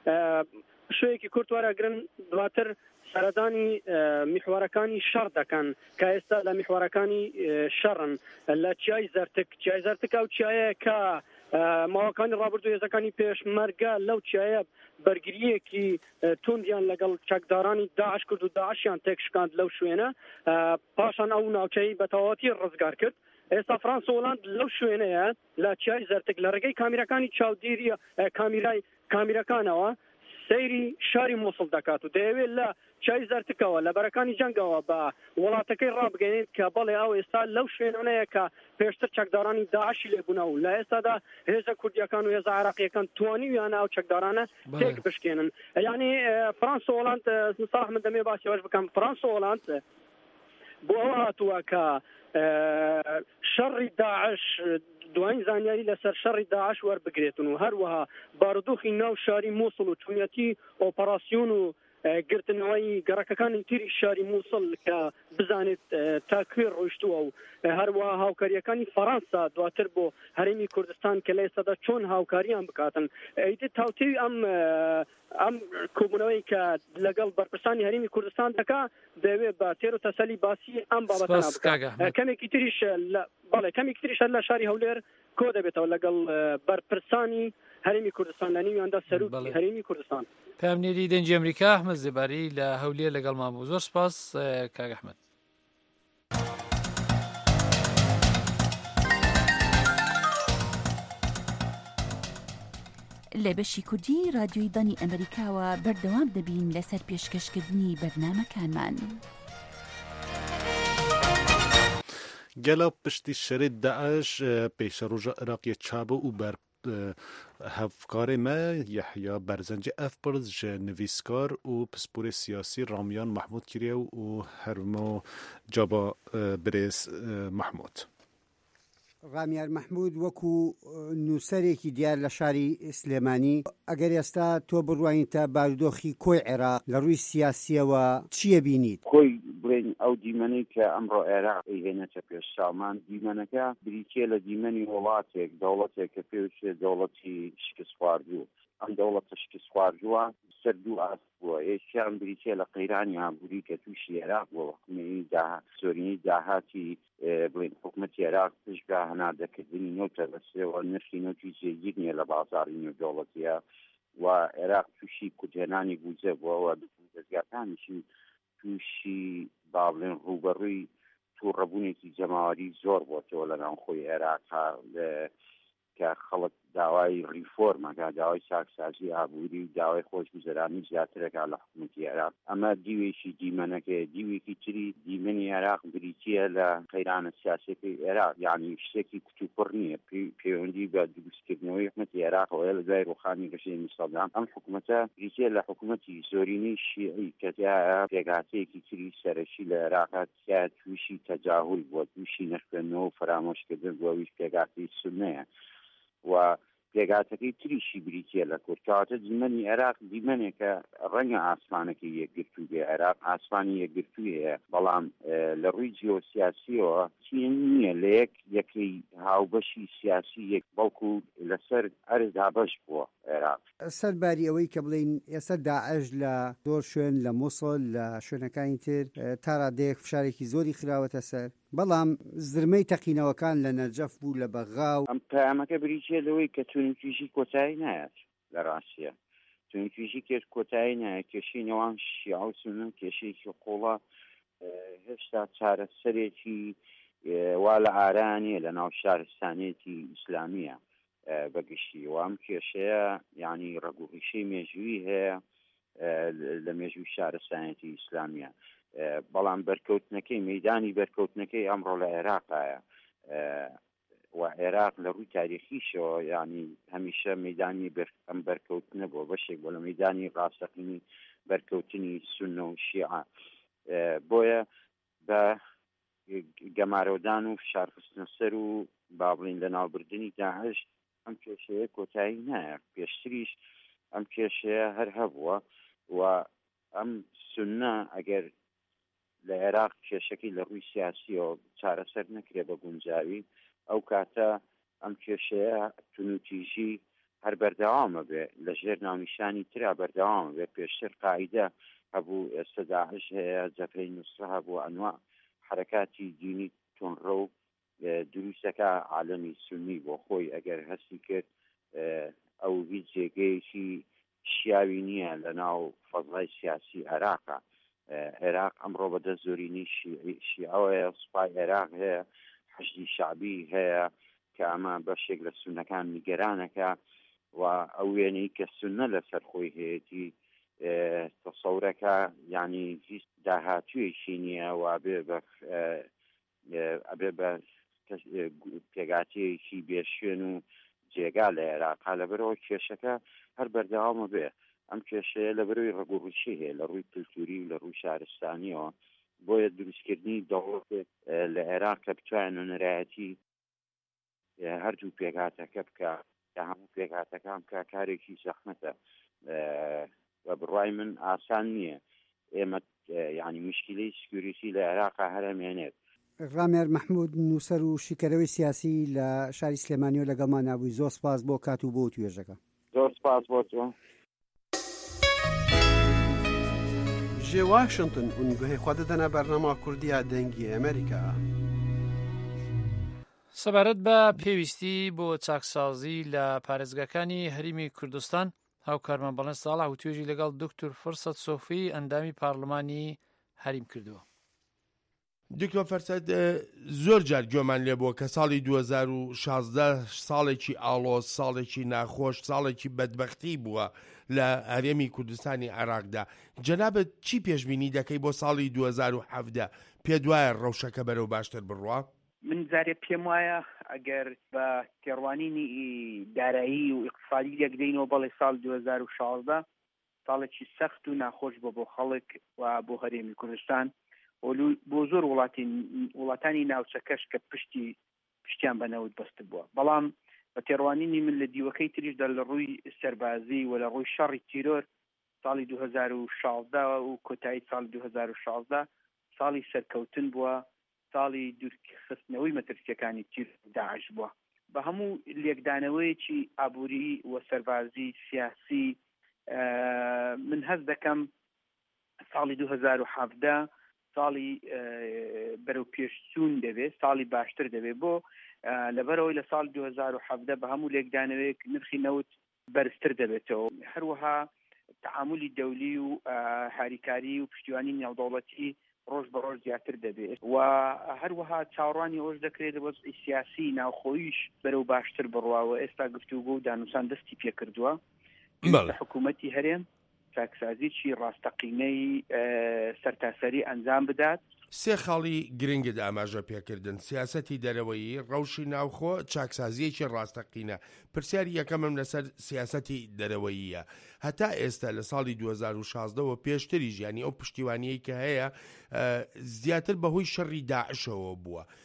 Speaker 11: شوەیەکی کورت وەرەگرن دواتر سەردانی میحوارەکانی شەڕ دەکەن کە ئێستا لە میحوارەکانی شەڕن لە چیای زەرتک چیای زەرتک ئەو چیایە کە ماوەکانی ڕابردوو هێزەکانی پێشمەرگە لەو چیایە بەرگریەکی توندیان لەگەڵ چەکدارانی داعش کرد و داعشیان تێکشکاند لەو شوێنە پاشان ئەو ناوچەی بە تەواوەتی ڕزگار کرد. ئێستا فەڕەنسا و ئۆڵاند لەو شوێنەیە لە چیای زەرتک لە ڕێگەی کامیرەکانی چاودێری کامیرای کامیرەکانەوە سەیری شاری مووسڵ دەکات و دەیەوێت لە چای زەرتکەوە لە بەرەکانی جەنگەوە بە وڵاتەکەی ڕابگەێنێت کە بەڵێ ئەو ئێستا لەو شوێنەیە کە پێشتر چەکدارانی داعشی لێبوونە و لە ئێستادا هێزە کوردیەکان و هێزە عێراقیەکان توانیویانە ئەو چەکدارانە تێک بشکێنن. یعنی فەڕەنسا و ئۆڵاند ساح من دەمێ باسی ئەوەش بکەم فەڕەنسا و ئۆڵاند بۆ ئەوە هاتووە کە شەڕی داعش دوای زانیاری لەسەر شەڕی داعش وەربگرێتن و هەروەها بارودۆخی ناو شاری مووسڵ و چوونەتی ئۆپەراسیۆن و گرتنەوەی گەڕەکەکانی تری شاری مووسڵ کە بزانێت تا کوێ ڕۆیشتووە و هەروەها هاوکاریەکانی فەڕەنسا دواتر بۆ هەرێمی کوردستان کە لە ئێستادا چۆن هاوکاریان بکاتن. ئەیدێت هاوتێوی ئەم ئەم کۆبوونەوەی کە لەگەڵ بەرپرسانی هەرێمی کوردستان دەکا دەوێت بە تێر و تەسەلی باسی ئەم بابەتە بکات. کەمێکی تریش بەڵێ کەمێکی تریش لە شاری هەولێر کۆ دەبێتەوە لەگەڵ بەرپرسانی هەرێمی کوردستان لە نیویاندا سەرۆکی هەرێمی کوردستان.
Speaker 2: پامنێری دەنجی ئەمریکا ئەحمەد زێباری لە هەولێر لەگەڵمان بوو. زۆر سپاس کاک ئەحمەد.
Speaker 12: لە بەشی کوردی رادیۆی دانی ئەمریکاوە بەردەوام دەبین لەسەر پێشکەشکردنی بەرنامەکانمان.
Speaker 3: گەلا پشتی شەرێت داعش پێشە ڕۆژە عێراقیە چابە و بەر هەفکارê me Yehya Berzencê ev pir ji nivîskar û pisporê siyasî Ramiyan Mahmûd kiriye û hermo caba birêz Mahmûd.
Speaker 13: ڕامیار مححمود وەکو نووسەرێکی دیار لە شاری سلێمانی ئەگەر ئێستا تۆ بڕوانیتە بارودۆخی کۆی عێراق لە ڕووی سیاسیەوە چییە بینیت؟
Speaker 14: کۆی بڵێن ئەو دیمەنەی کە ئەمڕۆ عێراق هێنێتە پێش سامان دیمەنەکە بریتێ لە دیمەنی وڵاتێک دەوڵەتێک کە پێویستێ دەوڵەتی شکست خواردوو ئەم دەوڵەتە شکست خواردووە سەر دوو ئاست بووە یەکیان بریتێ لە قەیرانی ئابووری کە تووشی عێراق بووە حکومەتی سۆرینی داهاتی بڵێن حکومەتی عێراق پشتگا هەناردەکردنی نەوتە بەسێەوە نرخی نەوتی جێگیر نییە لە بازاڕی نێودەوڵەتیە و عێراق تووشی کوتێنانی بووجە بووەوە دەستگاکانیشی تووشی با بڵێن ڕوبەڕووی تووڕەبوونێکی جەماوەری زۆر بۆتەوە لە ناوخۆی عێراقا کە خەڵک داوای ریفۆرمەکە داوای چاکسازی ئابووری داوای خۆشگوزەرانی زیاترەکە لە حکومەتی عێراق. ئەمە دیوێکی دیمەنەکە دیوێکی تری دیمەنی عێراق بریتیە لە قەیرانە سیاسەتی عێراق یعنی شتێکی کوچوپڕ نییە پەیوەندی بە دروستکردنەوەی حکومەتی عێراقەوە لە دوای ڕۆخانی ڕژێمی سەدام. ئەم حکومەتە بریتیە لە حکومەتی زۆرینەی شیعی کە پێگاتەیەکی تری سەرەکی لە عێراقا تیا تووشی تەجاهول بووە تووشی نەخوێندنەوە و فرامۆشکردن بۆ ئەویش پێگاتەی سونەیە و پێگاتەکەی تریشی بریتە لە کورتکەواتە دیمەنی عێراق دیمەنێکە ڕەنگە ئاسمانەکەی یەکگرتو بێ عێراق ئاسمانی یەکگرتو هەیە بەڵام لە ڕووی جیۆسیاسیەوە چین نییە لە یەک یەکەی هاوبەشی سیاسی یەک بەڵکو لەسەر ئەرزدا بەش بووە عێراق
Speaker 13: سەرباری ئەوەی کە بڵین ئێستا داعش لە زۆر شوێن لە مووسڵ لە شوێنەکانی تر تا ڕادەیەک فشارێکی زۆری خراوەتە سەر بەڵام زرمەی تەقینەوەکان لە نەجەف بوو لە بەغا و
Speaker 14: ئەم پەیامەکە بریتە لەوەی کە تونوتیژی کۆتایی نایەت لە ڕاستیە تونوتیژی کێش کۆتایی نایە کێشەی نێوان شیعە و سونە کێشەیەکی قوڵە هێشتا چارەسەرێکی وا لە ئارانیە لە ناو شارستانێتی ئیسلامیە بەگشتی و ئەم کێشەیە یعنی ڕەگوڕیشەی مێژووی هەیە لە مێژووی شارستانێتی ئیسلامیە بەڵام بەرکەوتنەکەی مەیدانی بەرکەوتنەکەی ئەمڕۆ لە عێراقایە و عێراق لە ڕووی تاریخیشەوە یعنی هەمیشە مەیدانی ئەم بەرکەوتنە بۆ بەشێک بۆ لە مەیدانی ڕاستەقینی بەرکەوتنی سونە و شیعە بۆیە بە گەمارەودان و فشارخستنە سەر و با بڵین لە ناوبردننی داعش ئەم کێشەیە کۆتایی نایە پێشتریش ئەم کێشەیە هەر هەبووە و ئەم سونە ئەگەر لە عێراق کێشەکەی لە ڕووی سیاسیەوە چارەسەر نەکرێ بە گونجاوی ئەو کاتە ئەم کێشەیە تونوتیژی هەر بەردەوامە بێ لە ژێر ناونیشانی ترا بەردەوامە بێ پێشتر قاعدە هەبوو ئێستا داعش هەیە جەبهەی نوسرە هەبوو ئەنواع حرەکاتی دینی تونڕە و دروستەکە عالەمی سونی بۆ خۆی ئەگەر هەستی کرد ئەو هیچ جێگەیەکی شیاوی نییە لە ناو فەزڵای سیاسی عێراقە عێراق ئەمڕۆ بەدە زۆرینی شیعەوەیە سوپای عێراق هەیە حەشدی شعبی هەیە کە ئەمە بەشێک لە سونەکان نیگەرانەکە و ئەو وێنەی کە سونە لەسەر خۆی هەیەی تەسەورەکە یعنی هیچ داهاتوویەکی نییە و ئەبێ بە ئەبێ بە پێگاتەیەکی بێشوێن و جێگا لە عێراقا لەبەرەوە کێشەکە هەر بەردەوامە بێ ئەم کێشەیە لە بەرەوەی ڕەگوڕیشی هەیە لە ڕووی کلتوری و لە ڕووی شارستانیەوە بۆیە دروستکردنی دەوڵەتێک لە عێراق کە بتوانێت نەرایەتی هەردوو پێگاتەکە بکە کە هەموو پێگاتەکان کە کارێکی زەحمەتە و بڕوای من ئاسان نییە ئێمە یعنی مشکلەی سکیوریتی لە عێراقا هەرەمێنێت
Speaker 13: ڕامێر مەحموود نووسەر و شیکەرەوەی سیاسی لە شاری سلێمانی و لەگەڵمان نابووی زۆر سپاس بۆ کات و بۆ توێژەکە
Speaker 14: زۆر سپاس بۆ تۆ
Speaker 9: جێ واشنگتن اونگوهی خوا دەدەنە بەرنامە کوردیە دەنگی ئەمریکا
Speaker 2: سەبارەت بە پێویستی بۆ چاکسازی لە پارێزگاکانی هەریمی کوردستان هاوکارمان بەڵێن ساڵح و توێژی لەگەڵ دکتۆر فرسەت سۆفی ئەندامی پارلمانی هەریم کردووە.
Speaker 15: دکتۆر فەرسەد زۆر جار گوێمان لێ بووە کە ساڵی دوو هەزار و شازدە ساڵێکی ئاڵۆز ساڵێکی ناخۆش ساڵێکی بەدبەختی بووە لە هەرێمی کوردستانی عێراقدا. جەنابەت چی پێشبینی دەکەی بۆ ساڵی دوو هەزار و حەڤدە پێ دوایە ڕەوشەکە بەرەو باشتر بڕوە؟
Speaker 16: من زارێ پێم وایە ئەگەر بە تێڕوانینی دارایی و ئیقتصادی یەکدەینەوە بەڵێ ساڵ دوو هەزار و شازدە ساڵێکی سەخت و ناخۆش بۆ بۆ خەڵک و بۆ هەرێمی کوردستان بۆ زۆر وڵاتانی ناوچەکەش کە پشتی پشتیان بەنەوت بەست بووە. بەڵام بە تێڕوانینی من لە دیوەکەی تریشدا لە ڕووی سەربازی و لە ڕووی شەڕی تیرۆر ساڵی دوو هەزار و شازدە و کۆتایی ساڵی دوو هەزار و شازدە ساڵی سەرکەوتن بووە، ساڵی دوورخستنەوەی مەترسیەکانی تیر داعش بووە. بە هەموو لێکدانەوەیەکی ئابووری و سەربازی سیاسی من هەست دەکەم ساڵی دوو هەزار و حەڤدە ساڵی بەرەو پێشچوون دەبێت، ساڵی باشتر دەبێت بۆ لەبەرەوەی لە ساڵ دوو هەزار و حەڤدە بە هەموو لێکدانەوەیەک نرخی نەوت بەرزتر دەبێتەوە. هەروەها تعاملی دەولی و هاریکاری و پشتیوانی نێودەوڵەتی ڕۆژ بە ڕۆژ زیاتر دەبێت و هەروەها چاوەڕوانی ئەوش دەکرێت وەزعی سیاسی ناوخۆیش بەرەو باشتر بڕواوە. ئێستا گفتوگۆ و دانووسان دەستی پێکردووە حکوومەتی هەرێم چاکسازیی ڕاستەقینەی سەرتاسەری ئەنجام بدات.
Speaker 15: سێ خاڵی گرنگت ئاماژە پێکردن: سیاسەتی دەرەوەیی، ڕەوشی ناوخۆ، چاکسازیەکی ڕاستەقینە. پرسیاری یەکەمم لەسەر سیاسەتی دەرەوەییە. هەتا ئێستا لە ساڵی دوو هەزار و شازدەوە پێشتری ژیانی ئەو پشتیوانیەی کە هەیە زیاتر بەهۆی شەڕی داعشەوە بووە.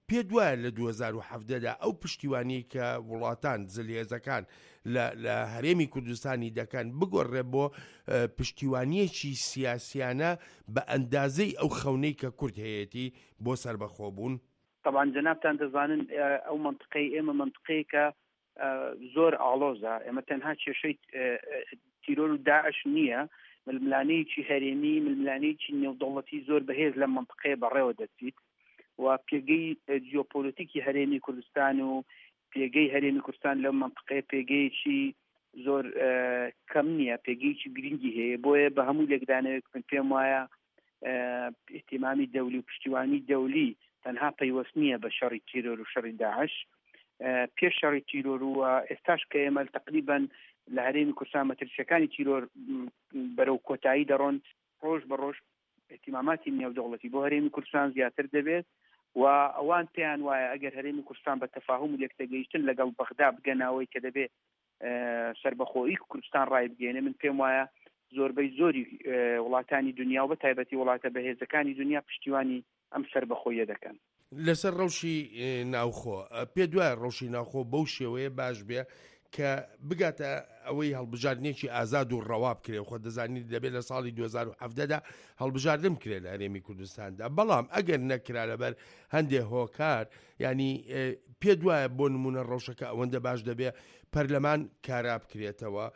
Speaker 15: پێ دوایە لە دوو هەزار و هەفتەدا ئەو پشتیوانی کە وڵاتان جلێزەکان لە هەرێمی کوردستانی دەکەن بگۆڕێ بۆ پشتیوانیەکی سیاسیانە بە ئەندازەی ئەو خەونەی کە کورد هەیەی بۆ سربەخۆبوون؟
Speaker 16: طبعا جەنابتان دەزانن ئەو منطقەی ئێمە منطقەیە کە زۆر ئاڵۆزە، ئێمە تەنها کێشەی تیرۆر و داعش نییە، ململانەیەکی هەرێمی ململانەیەکی نێودەوڵەتی زۆر بەهێز لە منطقەیە بەڕێوە دەچیت و پێگەی جیۆپۆلیتیکی هەرێمی کوردستان و پێگەی هەرێمی کوردستان لەو منطقەیە پێگەیەکی زۆر کەم نییە، پێگەیەکی گرنگی هەیە، بۆیە بە هەموو لێکدانەوەک من پێم وایە ئیحتیمامی دەولی و پشتیوانی دەولی تەنها پەیوەست نییە بە شەڕی تیرۆر و شەڕی داعش. پێش شەڕی تیرۆر و ئێستاش کە ئێمە تقریبا لە هەرێمی کوردستان مەترسیەکانی تیرۆر بەرەو کۆتایی دەڕۆن، ڕۆژ بە ڕۆژ احتیماماتی نێودەوڵەتی بۆ هەرێمی کوردستان زیاتر دەبێت و ئەوان پێیان وایە ئەگەر هەرێمی کوردستان بە تەفاهم و یەکتەگەیشتن لەگەڵ بەغدا بگەناوەی کە دەبێت سربەخۆیی کوردستان ڕای بگەێنێ، من پێم وایە زۆربەی زۆری وڵاتانی دنیا و بە تایبەتی وڵاتە بەهێزەکانی دنیا پشتیوانی ئەم سربەخۆیە دەکەن.
Speaker 15: لەسەر ڕەوشی ناوخۆ پێ دوای ڕەوشی ناوخۆ بەو شێوەیە باش بێ کە بگاتە ئەوەی هەڵبژاردنێکی ئازاد و ڕەوا بکرێ. خۆ دەزانیت دەبێت لە ساڵی دوو هەزار و هەفتەدا هەڵبژاردن کرێت لە هەرێمی کوردستاندا، بەڵام ئەگەر نەکرا لەبەر هەندێک هۆکار، ینی پێ دوایە بۆ نمونە ڕەوشەکە ئەوەندە باش دەبێت پەرلەمان کارا بکرێتەوە،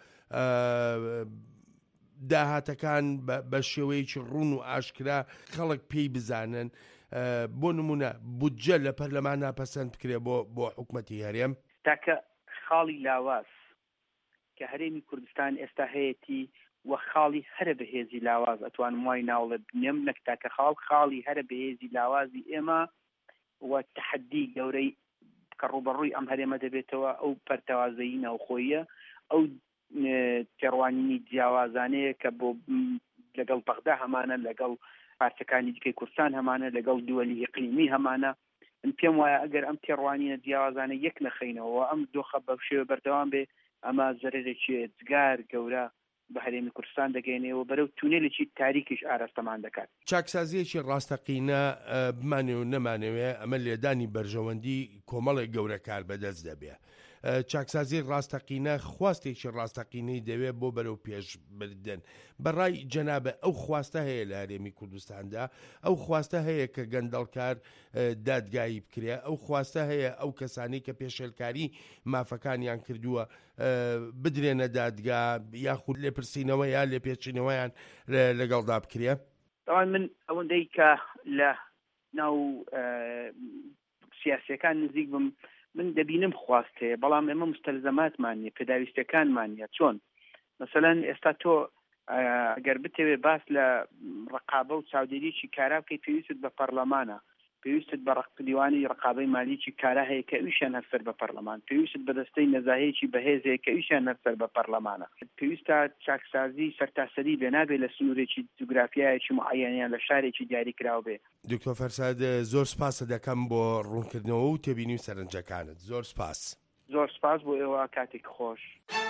Speaker 15: داهاتەکان بە شێوەیەکی ڕوون و ئاشکرا خەڵک پێی بزانن. بۆ نمونە بودجە لە پەرلەمان ناپەسەند بکرێ بۆ بۆ حکوومەتی هەرێم.
Speaker 16: تاکە خاڵی لاواز کە هەرێمی کوردستان ئێستا هەیەی وە خاڵی هەرە بەهێزی لاواز ئەتوانم وای ناوڵێ بنێم نەک تاکە خاڵ خاڵی هەرە بەهێزی لاوازی ئێمە وە تەحەدی گەورەی کە ڕوبەڕووی ئەم هەرێمە دەبێتەوە ئەو پەرتەوازەیی ناوخۆیە، ئەو تێڕوانینی جیاوازانەیە کە بۆ لەگەڵ بەغدا هەمانە، لەگەڵ پارتەکانی دیکەی کوردستان هەمانە، لەگەڵ دووەلی ئیقلیمی هەمانە. من پێم وایە ئەگەر ئەم تێڕوانینە جیاوازانە یەک نەخەینەوە ئەم دۆخە بەو شێوە بەردەوام بێ، ئەمە زەرێکی جگار گەورە بە هەرێمی کوردستان دەگەینەوە بەرەو تونێلێکی تاریکیش ئاراستەمان دەکات.
Speaker 15: چاکسازیەکی ڕاستەقینە بمانێ و نەمانەوێ ئەمە لێدانی بەرژەوەندی کۆمەڵێک گەورە کار بەدەست دەبێ. چاکسازی ڕاستەقینە خواستێکی ڕاستەقینەی دەوێت بۆ بەرەو پێش بردن. بەڕای جەنابە ئەو خواستە هەیە لە هەرێمی کوردستاندا، ئەو خواستە هەیە کە گەندەڵکار دادگایی بکرێ، ئەو خواستە هەیە ئەو کەسانی کە پێشێلکاری مافەکانیان کردووە بدرێنە دادگا یاخود لێپرسینەوە یا لێپێچینەوەیان لەگەڵدا بکرێ.
Speaker 16: تاوان من ئەوەندەی کە لە ناو سیاسیەکان نزیک بم، من دەبینم خواست هەیە، بەڵام ئێمە مستەلزەماتمان نیە، پێداویستەکانمان نیە. چۆن مەسەلەن ئێستا تۆ ئەگەر بتەوێ باس لە ڕقابە و چاودێریی کارا بکەیت پێویستت بە پەرلەمانە، پێویستت بە ڕقپدیوانی ڕقابەی مالیی کارا هەیە کە ئەویشیان هەرسەر بە پەرلەمان، پێویستت بە دەستەی نەزاهەیەکی بەهێزەیە کە ئەویشیان هەرسەر بە پەرلەمانە. پێویستە چاکسازی سەرتاسەری بێ، نابێت لە سنوورێکی جوگرافیایەکی معەنیان لە شارێکی دیاریکراو بێ.
Speaker 15: دکتۆر فەرساد زۆر سپاسە دەکەم بۆ ڕوونکردنەوە و تێبینی و سەرنجەکانت. زۆر سپاس.
Speaker 16: زۆر سپاس بۆ ئێوە، کاتێک خۆش.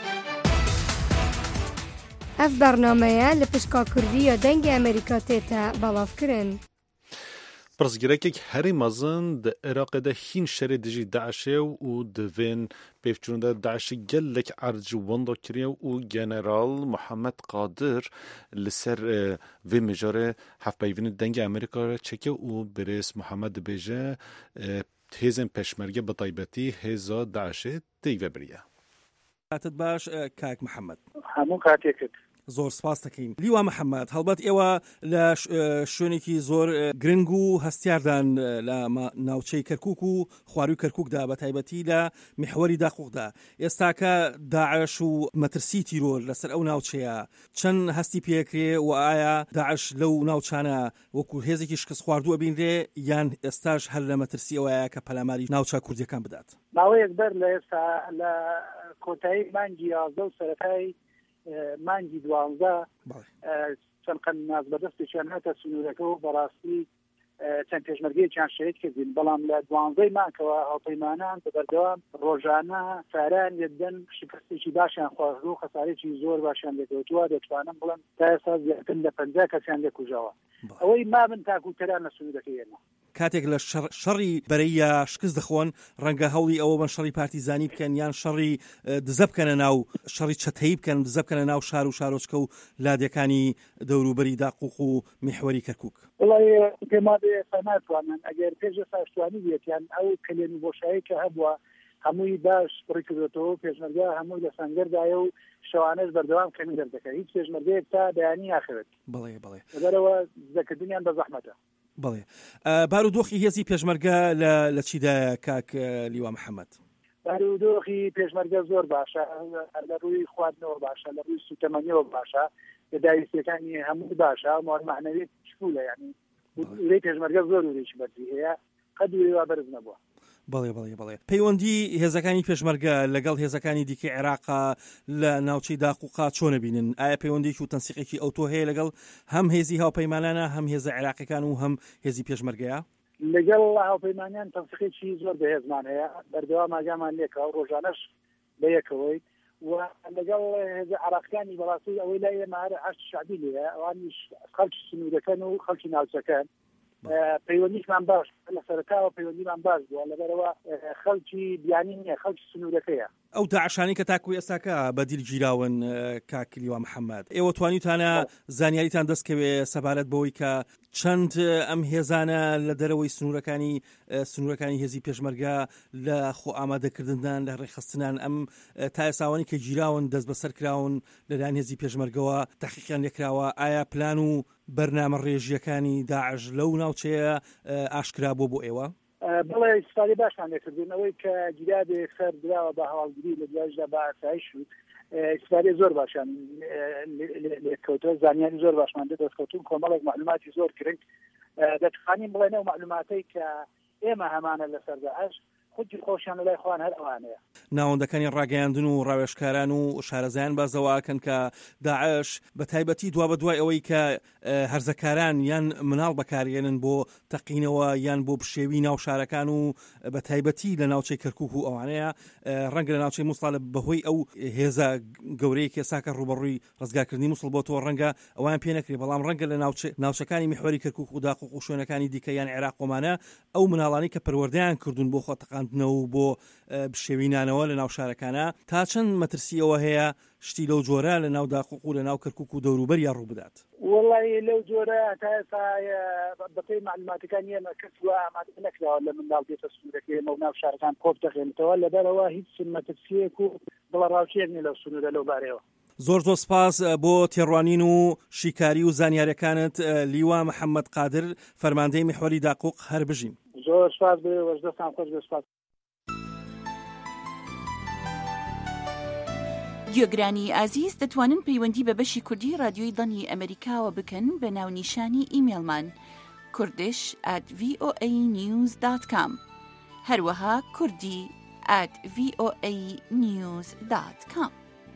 Speaker 17: ئەف بەرنامەیە لە پشکا کوردیە دەنگی ئەمریکا تێتە بەڵاوکردن.
Speaker 3: پرسگیرەکێک هەری مەزن دە عێراقدا هین شەرێ دژی داعشێ و دڤێن پێفچووندا داعشی gelek عرج وەندۆ کریە و گەنەرال محەممەد قادر لەسەر vê mijare hevpeyvînê dengê Amerîka çeke û birês Muhemed dibêje hêzên peşmerge bi taybetî hêza Daişê tê vebiriye.
Speaker 18: کاتت باش کاک محەممەد.
Speaker 11: هەموو کاتێکت
Speaker 18: زۆر سپاس دەکەین. لیوا محەممەد، هەڵبەت ئێوە لە شوێنێکی زۆر گرنگ و هەستیاردان لە ناوچەی کەرکووک و خواروی کەرکووکدا بە تایبەتی لە میحوەری داخوقدا. ئێستاکە داعش و مەترسی تیرۆر لەسەر ئەو ناوچەیە چەند هەستی پێکرێ و ئایا داعش لەو ناوچانە وەکو هێزێکی شکست خواردووە بینرێ یان ئێستاش هەر لە مەترسی ئەوەیە کە پەلاماری ناوچە کوردیەکان بدات؟
Speaker 11: ماوەیەک بەر لە ئێستا لە کۆتایی مانگی یازدە و سەرەتای مانگی دوانزە چەند قەت ناز بەدەستێکیان هاتە سنوورەکە و بەڕاستی
Speaker 19: چەند پێشمەرگەیەکیان شەهید کردین بەڵام لە دوانزەی مانکەوە هاوپەیمانان بە بەردەوام ڕۆژانە ساران یەکدەن شکستێکی باشیان خواردو و خەسارێکی زۆر باشیان دەکەوتووە دەتوانم بڵم تا ئێستا زیاتر لە پەنجا کەسیان دەکوژەوە ئەوەی مابن تاکوتەران لە سنوورەکەی ئێمە
Speaker 18: کاتێک لە شەڕی بەرەیە شکست دەخۆن ڕەنگە هەوڵی ئەوە بن شەڕی پارتیزانی بکەن یان شەڕی دزە بکەنە ناو شەڕی چەتەیی بکەن دزە بکەنە ناو شار و شارۆچکە و لادەکانی دەوروبەری داقوق و میحوەری کەرکووک
Speaker 19: وڵی پێما ناتوانن ئەگەر پێش ساشتوانی بێتیان ئەو کلێن و بۆشایی کە هەبووە هەمووی باش ڕێکردێتەوە پێشمەرگە هەمووی لە سەنگەردایە و شەوانەش بەردەوام کەمی دەردەکە هیچ پێشمەرگەیەک تا بەیانی ناخەوێت
Speaker 18: بڵێ بڵێ
Speaker 19: لەبەرەوە دەکردنیان بە زەحمەتە
Speaker 18: بڵێ بارودۆخی هێزی پێشمەرگە لە چیدا کاک لیوا محەممەد
Speaker 19: بارودۆخی پێشمەرگە زۆر باشە لە ڕووی خواردنەوە باشە لە ڕووی سوتەمەنیەوە باشە لە داویستەکانی هەموو باشە مۆرمەحنەوێت شکولە یعنی ورەی پێشمەرگە زۆر ورێکی بەرزی هەیە قەت ورێوا بەرز نەبووە
Speaker 18: بڵێ بڵێ بڵێ پەیوەندی هێزەکانی پێشمەرگە لەگەڵ هێزەکانی دیکەی عێراقا لە ناوچەی داقوقا چۆنە بینن ئایا پەیوەندێکی و تەنسیقێکی ئەوتۆ هەیە لەگەڵ هەم هێزی هاوپەیمانانە هەم هێزە عێراقیەکان و هەم هێزی پێشمەرگەیە
Speaker 19: لەگەڵ هاوپەیمانیان تەنسیقێکی زۆر بەهێزمان هەیە بەردەوام ئاگامان لێکەوە ڕۆژانەش بەیەکەوەی و لەگەڵ هێزە عێراقیانی بەڕاستی ئەوەی لای ئێمە هەر عەشت شەعبی لێیە ئەوانیش خەڵکی سنوورەکەن و خەڵکی ناوچەکەن پەیوەندیشمان باش لە سەرەتاوە پەیوەندیمان باش بووە لەبەرەوە خەڵکی بیانی نییە خەڵکی سنوورەکەیە
Speaker 18: ئەو داعشانی کە تاکوی ئێستاکە بەدیل گیراون کاک لیوا محەممەد ئێوە توانیتانە زانیاریتان دەستکەوێ سەبارەت بەوەی کە چەند ئەم هێزانە لە دەرەوەی سنوورەکانی سنوورەکانی هێزی پێشمەرگە لە خۆ ئامادەکردنان لە ڕێخستنان ئەم تا ئێساوانی کە گیراون دەست بەسەر کراون لەلایەن هێزی پێشمەرگەوە تەحقیقیان لێکراوە ئایا پلان و بەرنامە ڕێژیەکانی داعش لەو ناوچەیە ئاشکرا بۆ بۆ ئێوە
Speaker 19: بڵێ استفادەی باشمان لێکردنەوەی کە گیرادێک سەر دراوە بە هەواڵگیری لە دوایشدا بە ئاسایش شوت استفادەی زۆر باشان لێکەوتوە زانیاری زۆر باشمان دەستکەوتون کۆمەڵێک معلوماتی زۆر گرنگ دەتوانین بڵێنە و معلوماتەی کە ئێمە هەمانە لەسەر داعش خودی خۆشیان لای خۆیان هەر ئەوانەیە
Speaker 18: ناوەندەکانی ڕاگەیاندن و ڕاوێژکاران و شارەزایان بازەواکەن کە داعش بە تایبەتی دوا بە دوای ئەوەی کە هەرزەکاران یان مناڵ بەکارێنن بۆ تەقینەوە یان بۆ پشێوی ناو شارەکان و بە تایبەتی لە ناوچەی کەرکووک و ئەوانەیە ڕەنگە لە ناوچەی مووسڵ بەهۆی ئەو هێزە گەورەی کێساکە ڕوبەڕووی ڕزگارکردنی مووسڵ بۆ تۆ ڕەنگە ئەوان پێ نەکرێ بەڵام ڕەنگە لە ناوچەکانی میحوەری کەرکووک و داقوق و شوێنەکانی دیکە یان عێراق ومانە ئەو مناڵانی کە پەروەردەیان کردوون بۆ خۆتەقاندنەوە و بۆ بشێوینانەوە لە ناو شارەکانە تا چەند مەترسیەوە هەیە شتی لەو جۆرە لە ناو داقوق و لە ناو کەرکووک و دەوروبەریان ڕوو بدات
Speaker 19: وڵی لەو جۆرە تا ئێستا بەپێی معلوماتەکانی ئێمە کەس وە ئامادە نەکراوە لە منداڵ بێتە سنوورەکەی ئێمە و ناو شارەکان کۆب دەخێنێتەوە لەبەرەوە هیچ مەترسیەک و بڵەڕاوچیەک نیە لەو سنوورە لەو بارەوە
Speaker 18: زۆر زۆر سپاس بۆ تێڕوانین و شیکاری و زانیاریەکانت لیوا محەممەد قادر فەرماندەی میحوەری داقوق هەر بژین
Speaker 19: زۆر سپاس بێ وەرزدەستان خۆش بێ سپاس
Speaker 12: گوێگرانی ئازیز دەتوانن پەیوەندی بە بەشی کوردی رادیۆی دڵی ئەمریکاوە بکەن بە ناونیشانی ئیمێلمان کوردش ئەت ڤی ئۆ ئەی نیوز دات کام هەروەها کوردی ئەت ڤی ئۆ ئەی نیوز دات کام.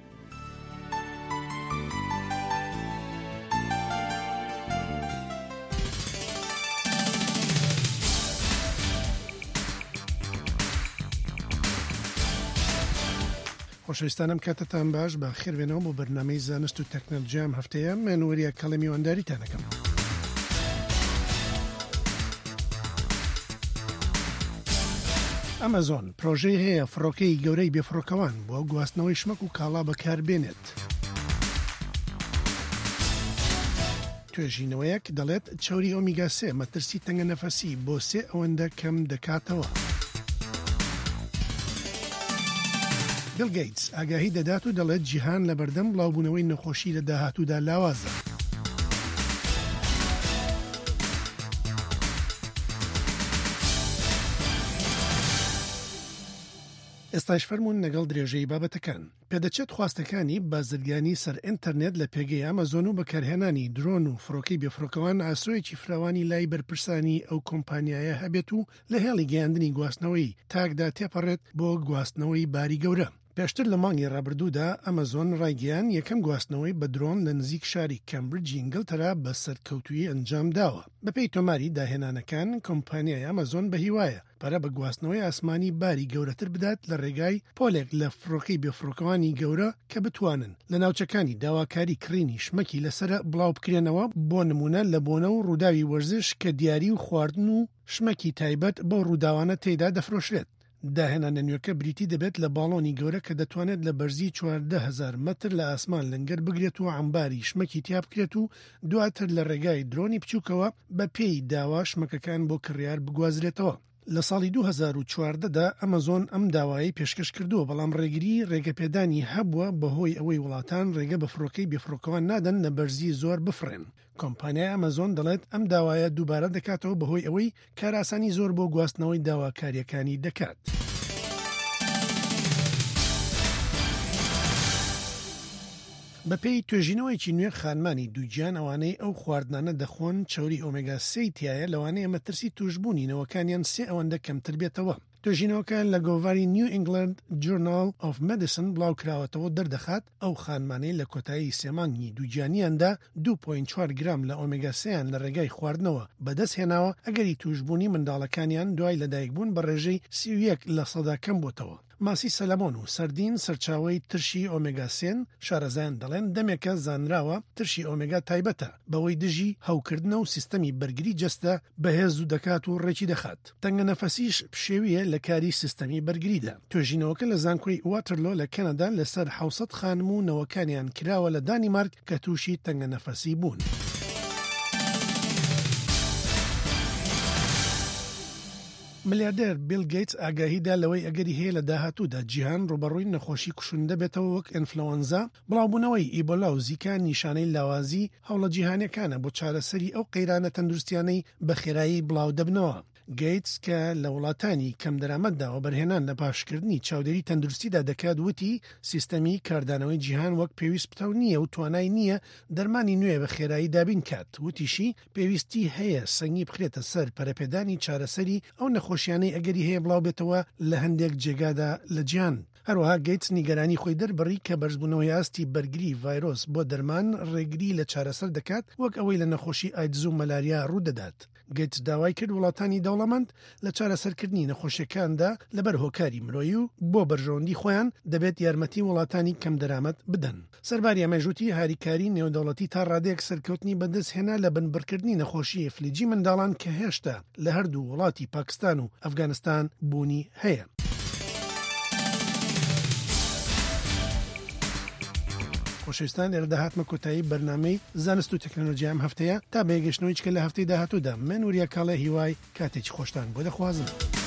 Speaker 20: خۆشەویستانم کاتتان باش بە خێربێنەوە بۆ بەرنامەی زانست و تەکنۆلۆژی ئەم هەفتەیە من وەریە کەڵێ میوانداریتانەکەم. ئەمازۆن پرۆژەی هەیە فڕۆکەی گەورەی بێفڕۆکەوان بۆ گواستنەوەی شمەک و کاڵا بەکاربێنێت. توێژینەوەیەک دەڵێت چۆری ئۆمیگا سێ مەترسی تەنگە نەفەسی بۆ سێ ئەوەندە کەم دەکاتەوە. بیل گەیتس ئاگاهی دەدات و دەڵێت جیهان لە بەردەم بڵاوبوونەوەی نەخۆشی لە داهاتوودا لاوازە. ئێستاش فەرمونون لەگەڵ درێژەی بابەتەکان. پێدەچێت خواستەکانی بازرگانی سەر ئینتەرنێت لە پێگەی ئامازۆن و بەکارهێنانی درۆن و فڕۆکەی بێفڕۆکەوان ئاسۆیەکی فراوانی لای بەرپرسانی ئەو کۆمپانیایە هەبێت و لە هێڵی گەیاندنی گواستنەوەی تاکدا تێپەڕێت بۆ گواستنەوەی باری گەورە. پێشتر لە مانگی ڕابردوودا ئەمەزۆن ڕایگەیان یەکەم گواستنەوەی بە درۆن لە نزیک شاری کەمبرج ئینگلتەرا بە سەرکەوتووی ئەنجام داوە. بەپێی تۆماری داهێنانەکان کۆمپانیای ئەمەزۆن بە هیوایە پەرە بە گواستنەوەی ئاسمانی باری گەورەتر بدات لە ڕێگای پۆلێک لە فڕۆکەی بێفڕۆکەوانی گەورە کە بتوانن لە ناوچەکانی داواکاری کڕینی شمەکی لەسرە بڵاو بکرێنەوە بۆ نمونە لە بۆنە و ڕووداوی وەرزش کە دیاری و خواردن و شمەکی تایبەت بۆ ڕووداوانە تێیدا دەفرۆشرێت. داهێنانە نوێکە بریتی دەبێت لە باڵۆنی گەورە کە دەتوانێت لە بەرزی چواردە هەزار مەتر لە ئاسمان لەنگەر بگرێت و عەمباری شمەکی تیا بکرێت و دواتر لە ڕێگای درۆنی بچووکەوە بە پێی داوا شمەکەکان بۆ کڕیار بگوازرێتەوە. لە ساڵی دوو هەزار و چواردەدا ئەمەزۆن ئەم داوایی پێشکەش کردووە بەڵام ڕێگری ڕێگەپێدانی هەبووە بەهۆی ئەوەی وڵاتان ڕێگە بە فڕۆکەی بێفڕۆکەوان نادەن لە بەرزی زۆر بفرێن. کۆمپانیای ئەمەزۆن دەڵێت ئەم داوایە دووبارە دەکاتەوە بەهۆی ئەوەی کاراسانی زۆر بۆ گواستنەوەی داواکاریەکانی دەکات. بەپێی توێژینەوەیکی نوێ خانمانی دووجیان ئەوانەی ئەو خواردنانە دەخۆن چوری ئۆمێگا سێ تایە لەوانەیە مەترسی توشبوونی نەوەکانیان سێ ئەوەندە کەمتر بێتەوە. توێژینەوەکە لە گۆڤاری نیو ئینگلند جورنال ئۆف مەدیسن بڵاوکراوەتەوە دەردەخات ئەو خانمانەی لە کۆتایی سێمانگی دووجیانیاندا دوو پۆینت چوار گرام لە ئۆمێگا سێیان لە ڕێگای خواردنەوە بەدەست هێناوە ئەگەری توشبوونی منداڵەکانیان دوای لەدایکبوون بە ڕێژەی سی و یەک لە سەدا کەم بۆتەوە. ماسی سەلەمۆن و سەردین سەرچاوی ترشی ئۆمێگا سێن شارەزایان دەڵێن دەمێکە زانراوە ترشی ئۆمێگا تایبەتە بەوەی دژی هەوکردنە و سیستەمی بەرگری جەستە بەهێز و دەکات و ڕێکی دەخات. تەنگە نەفەسیش پشێویە لە کاری سیستەمی بەرگریدا. توێژینەوەکە لە زانکۆی واترلۆ لە کەنەدا لەسەر حوسەد خانم و نەوەکانیان کراوە لە دانیمارک کە تووشی تەنگە نەفەسی بوون. ملیاردێر بیل گەیتس ئاگاهیدا لەوەی ئەگەری هەیە لە داهاتوودا جیهان ڕوبەڕووی نەخۆشی کوشندە بێتەوە وەک ئینفلەوەنزا، بڵاوبوونەوەی ئیبۆلا و زیکا نیشانەی لاوازی هەوڵە جیهانیەکانە بۆ چارەسەری ئەو قەیرانە تەندروستیانەی بە خێرایی بڵاو دەبنەوە. گەیتس کە لە وڵاتانی کەم دەرامەتداوە بەرهێنان لە پاشکردنی چاودێری تەندروستیدا دەکات وتی سیستەمی کاردانەوەی جیهان وەک پێویست پتەو نییە و توانای نییە دەرمانی نوێ بە خێرایی دابین کات. وتیشی پێویستی هەیە سەنگی بخرێتە سەر پەرەپێدانی چارەسەری ئەو نەخۆشیانەی ئەگەری هەیە بڵاو بێتەوە لە هەندێک جێگادا لە جیهان. هەروەها گەیتس نیگەرانی خۆی دەربڕی کە بەرزبوونەوەی ئاستی بەرگری ڤایرۆس بۆ دەرمان ڕێگری لە چارەسەر دەکات وەک ئەوەی لە نەخۆشی ئایدز و مەلاریا ڕوودەدات. گەیتس داوای کرد وڵاتانی دەوڵەمەند لە چارەسەرکردنی نەخۆشیەکاندا لەبەر هۆکاری مرۆیی و بۆ بەرژەوەندی خۆیان دەبێت یارمەتی وڵاتانی کەم دەرامەت بدەن. سەرباری ئەمەژوتی هاریکاری نێودەوڵەتی تا ڕادەیەک سەرکەوتنی بەدەست هێنا لە بنبڕکردنی نەخۆشی فلیجی منداڵان کە هێشتا لە هەردوو وڵاتی پاکستان و ئەفغانستان بوونی هەیە. خۆشەویستان لێرە داهاتمە کۆتایی بەرنامەی زانست و تەکنۆلۆژیا ئەم هەفتەیە تا بەیەگەشتنەوەی چکە لە هەفتەی داهاتوودا من وریە کاڵە هیوای کاتێکی خۆشتان بۆ دەخوازم.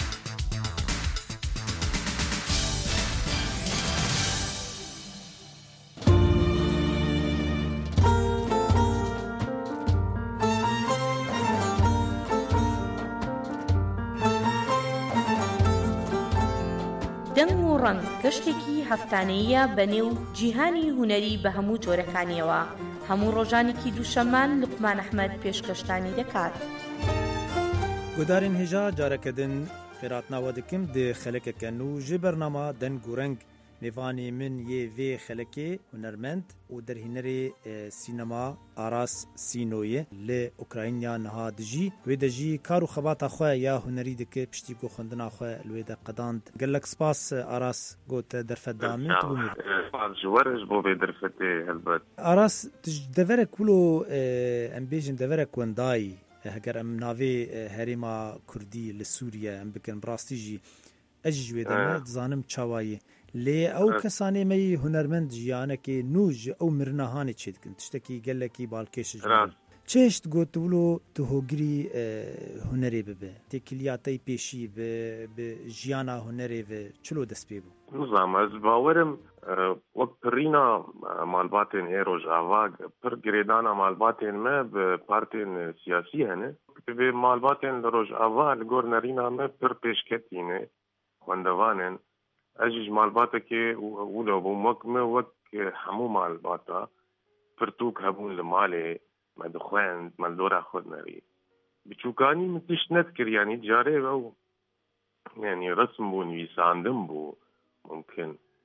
Speaker 21: دەنگ و ڕەنگ گەشتێکی هەفتانەیە بەنێو جیهانی هونەری بە هەموو جۆرەکانیەوە هەموو ڕۆژانێکی دووشەمان لوقمان ئەحمەد پێشکەشتانی دەکات.
Speaker 22: گودارین هێژا جارەکەدن خێراتناوە دکم دێ خەلەکەکەن و ژێ بەرنامە دەنگ و ڕەنگ نێڤانی من یێ vê xelekê hunermend û derhînerê sînema Aras Sînoyê li Ukrayna niha dijî wê de jî kar û xebata xwe ya hunerî dike piştî ku xwendina xwe li wê de qedand. Gelek spas Aras got derfet da min tu bûmî.
Speaker 23: ji we re ji bo vê derfetê helbet.
Speaker 22: Aras deverek wilo em bêjin deverek wendayî heger em navê herêma Kurdî li Sûriye em bikin bi rastî jî ez jî ji wê de me dizanim çawayê. لێ ئەو کەسانێمەی هونەرمەند ژیانەکێ نوژ ئەو مرنەهانێ چێ دکن تشتێکی گەلێکی باڵکێشش چێشت گوتولۆ تو هۆگری هونەرێ ببێ تێکیلیاتەی پێشی بە ژیانە هونەرێ چلۆ دەست پێ بوو
Speaker 23: نزانم ez باوەرم وەک پڕینا مالباتên ê rojava pir girêdana malbatên me bi partên siyasî hene vê malbatên li rojava li gor nerîna me pir pêşketîne xwendevanên ez ji malbatekê wilo bûm wek me wek hemû malbata pirtûk hebûn li malê me dixwend me li dora xwe nerî biçûkanî min tişt nedikir yanî carê ew yanî resm bû nivîsandin bû mumkin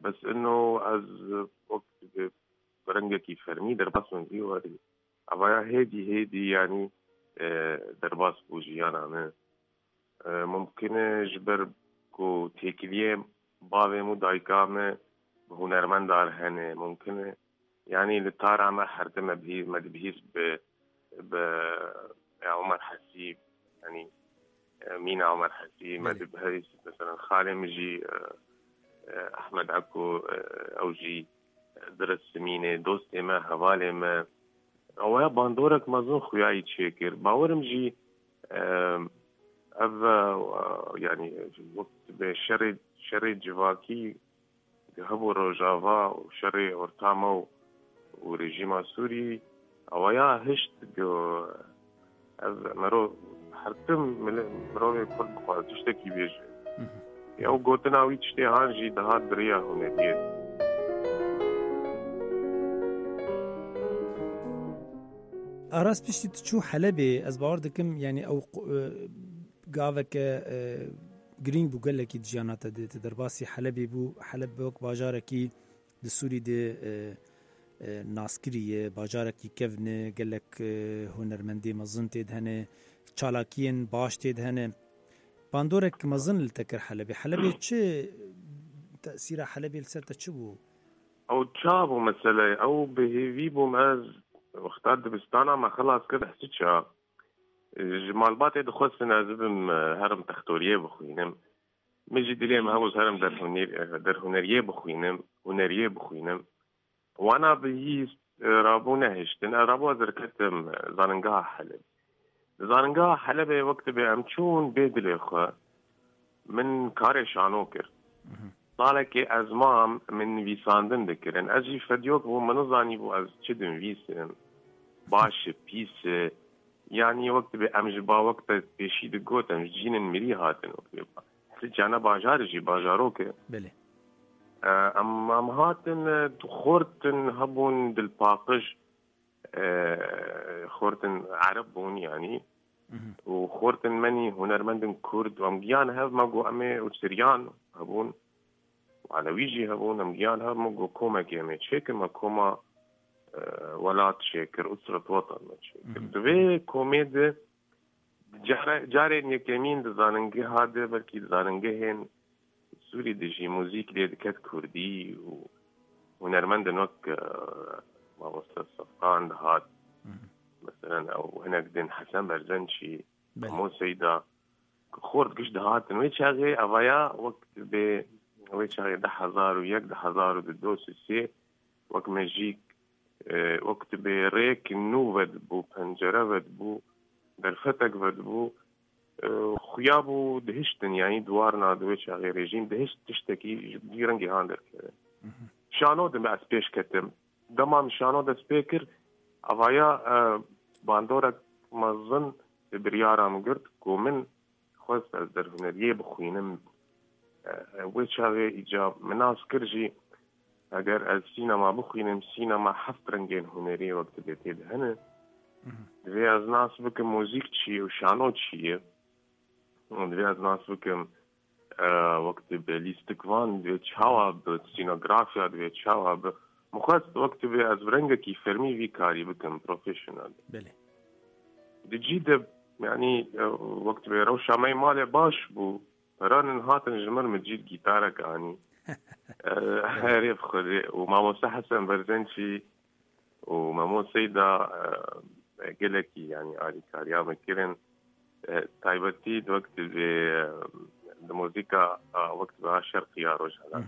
Speaker 23: بس انه از وقت برنجكي فرمي درباس من ديوري ابا هيدي هيدي يعني درباس بوجيانا ما ممكن جبر کو تکلیه باوی مو دایکامه هنرمندار هنه ممکنه يعني للطارع ما حرد مبهير مدبهير ب ب عمر حسيب يعني مين عمر حسيب مدبهير مثلا خالي مجي احمد عكو اوجي درس مينه دوستي ما حوالي ما او باندورك مازون خوياي تشكر باورم جي اف يعني وقت بشري شري جواكي هبو روجافا وشري اورتامو ورجيم سوري اويا هشت جو مرو حرتم مرو كل بقى تشتكي بيجي او قوتنا وي تشتي هانجي دهات دريا هنا
Speaker 22: اراس بشتي تشو حلبي از باور دكم يعني او قافك گرینگ بو گلکی جیانات د درباسی حلبی بو حلب بوک باجارکی د سوری د ناسکری باجارکی کفن گلک هنرمندی مزن تید هنه چالاکین باش تید هنه باندورک مزن لتکر حلبی حلبی چه تأثیر حلبی لسرت چه بو
Speaker 23: او تشابو مثلا او بهيفي بو ماز وقتات دبستانا ما خلاص كده حسيتشا جمال باتي دخوص نازبم هرم تختوريه بخوينم مجي دليم هاوز هرم در هنر در هنريه بخوينم هنريه بخوينم وانا بهي رابونا هشتن رابو زركتم زاننگاه حلب زاننگاه حلب وقت بامچون بيدلي خو من كاري شانوكر صالك ازمام من ويساندن دكرن اجي فديوك بو منزاني بو از چدن ويسن باش بيس يعني وقت بأمج با وقت بيشيد قوتم جين مري هاتن وقت جانا باجار جي باجاروك
Speaker 22: بله
Speaker 23: ام ام هاتن خورتن هبون دل باقج خورتن عربون يعني وخورتن مني هنرمندن كرد وامجيان هاف ماقو امي وسريان هبون وعلى ويجي هبون امجيان هاف ماقو كوما كيامي تشيكر ما كوما ولا تشكر أسرة وطن ما تشكر دوی کومید جاره جاره نیکمین دزاننگه هاده بلکی دزاننگه هن سوری دجی موزیک لید کت کردی و هنرمند نوک ما وصل صفقان دهات مثلا او هناك دين حسن برزنشي مو سيدا خورد قش دهات وي شاغي افايا وقت ب وي شاغي ده هزار ويك ده هزار ودوس سي وقت ما جيك وقت بريك نوفد بو پنجره ود بو در فتك ود بو خيابو دهشتن يعني دوارنا دويش غير ريجيم دهشت تشتكي جيرنجي هاندر كده شانو دم اسبيش كتم دمام شانو د سبيكر اوايا باندورك مزن بريارا مقرد كومن خوز در هنريه بخوينم ويش غير ايجاب مناس كرجي اگر از سینما بخوینم سینما هفت رنگین هنری وقت بیتید هنه دوی از ناس بکم موزیک چیه و شانو چیه دوی از ناس بکم وقت به لیستکوان دوی چاوا به سینوگرافیا دوی چاوا به مخواست وقت به از رنگ کی فرمی وی کاری بکم پروفیشنال
Speaker 22: بله
Speaker 23: دی جید یعنی وقت به رو شامای مال باش بو پران هاتن جمر مجید گیتارک آنی هاريف خذي وماموس حسن برزنشي وماموس سيدة قلكي يعني آلي كاريام كيرن تايبتي وقت الموسيقى وقت بها شرقية رجل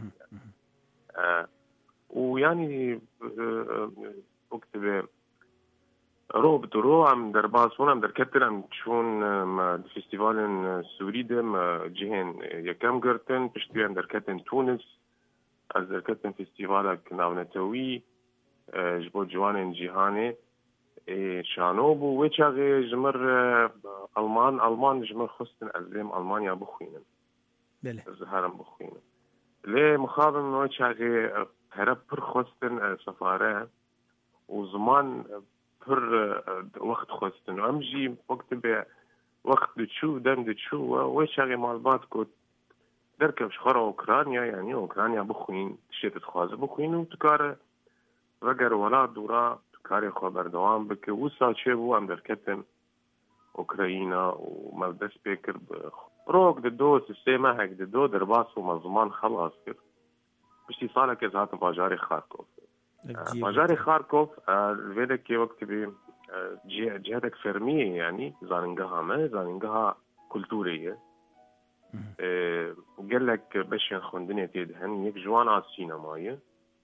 Speaker 23: ويعني وقت روب درو عم درباسون عم دركتر عم تشون فيستيفال سوري دم جهن يكام قرتن بشتي عم دركتن تونس از دركتن فيستيفالك ناونتوي جبو جوان جهاني شانو بو ويشاغي جمر المان المان جمر خستن ازلم المانيا بخوينن
Speaker 22: بله
Speaker 23: زهرم بخوينن ليه مخابن ويشاغي هرب پر خستن سفاره وزمان پر وقت خواستن و امجی وقت به وقت دچو دم دچو و وی شاقی مالبات کد دركب شخرة أوكرانيا يعني أوكرانيا بخوين تشيت تخوازه بخوين وتكاره رجر ولا دورا تكاري خبر دوام بك وسا شبو أم دركتن أوكرانيا وما بدس بيكر روك ددو سيستما هيك ددو درباس ومزمان خلاص كر بشتي صالة كزات باجاري خاركوف باجاري خاركوف الفيدا كي وقت بي جهتك فرمية يعني زاننجها ما زاننجها كولتورية قال لك باش نخندني تيدهن يك جوان على السينماية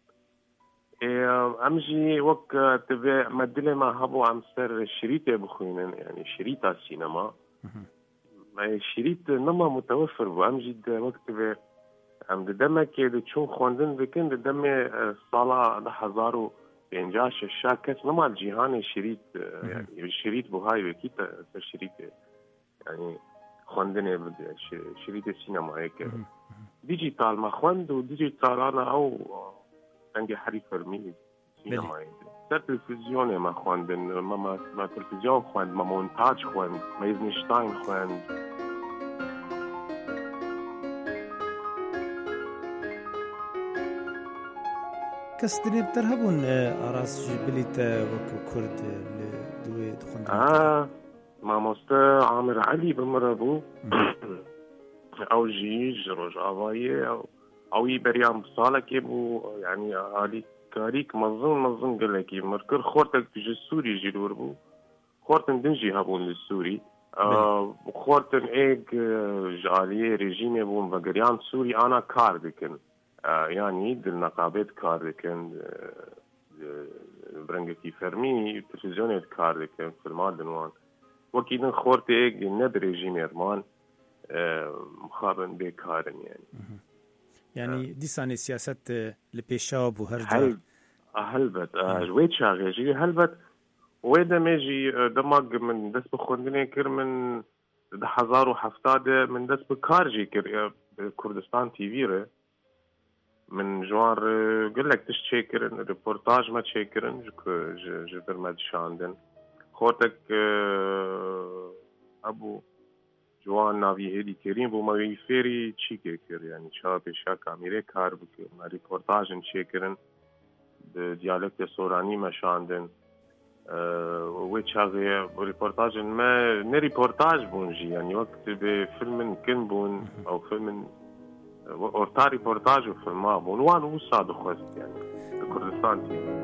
Speaker 23: امجي وقت تبع مدلة ما هبو عم سر شريطة بخوينن يعني شريطة السينما ما شريط نما متوفر بو امجي وقت تبع عم دمه كده تشون خوندن بكن دمه صالة ده هزارو بينجاش الشاكس نما الجيهاني شريط يعني الشريط بهاي وكيت الشريط يعني خوندنه شريط السينما هيك ديجيتال ما خوند وديجيتال انا او عندي حريف فرمي سينما هيك تلفزيون ما خوندن ما ما, ما تلفزيون خوند ما مونتاج خوند ما ايزنشتاين خوند
Speaker 22: كستني بترهبون أراس جبليت وكو كرد لدوي دخون
Speaker 23: آه ما مست عامر علي بمربو أو جيج روج أضاية أو أو يبريان بصالك يبو يعني علي كاريك مظن مظن قال لك مركر خورتك تجي السوري جيلور بو خورتن دنجي هبون للسوري آه خورتن إيج جالية ريجيمي بون بقريان سوري أنا كاردكن آه يعني النقابات كاردكن برنجكي فرمي تلفزيونات كاردكن في المادنوان وكيدن خورتي إيج نب ريجيمي رمان آه مخابن بيكارن يعني
Speaker 22: يعني دي ساني سياسات لبيشاب وهرجع
Speaker 23: هل هلبت آه جويت شاغي جي هلبت ويدا ميجي دماغ من دس بخوندني كر من ده هزار وحفتادة من دس بكارجي كر كردستان تيفيره من جوار قل لك تشيكرن ريبورتاج ما تشيكرن جبر ما تشاندن خورتك ابو جوان ناوی هدی کریم بو ما فيري تشيكر كر يعني شاب شاك اميري كار بك ما ريبورتاج نشيكرن بديالكت سوراني ما شاندن ويتشاغي ريبورتاج ما نه ريبورتاج بونجي يعني وقت بفيلم كن بون او فيلم أورتا ريبورتاج وفيلم بون وان وصاد خوست يعني كردستان تي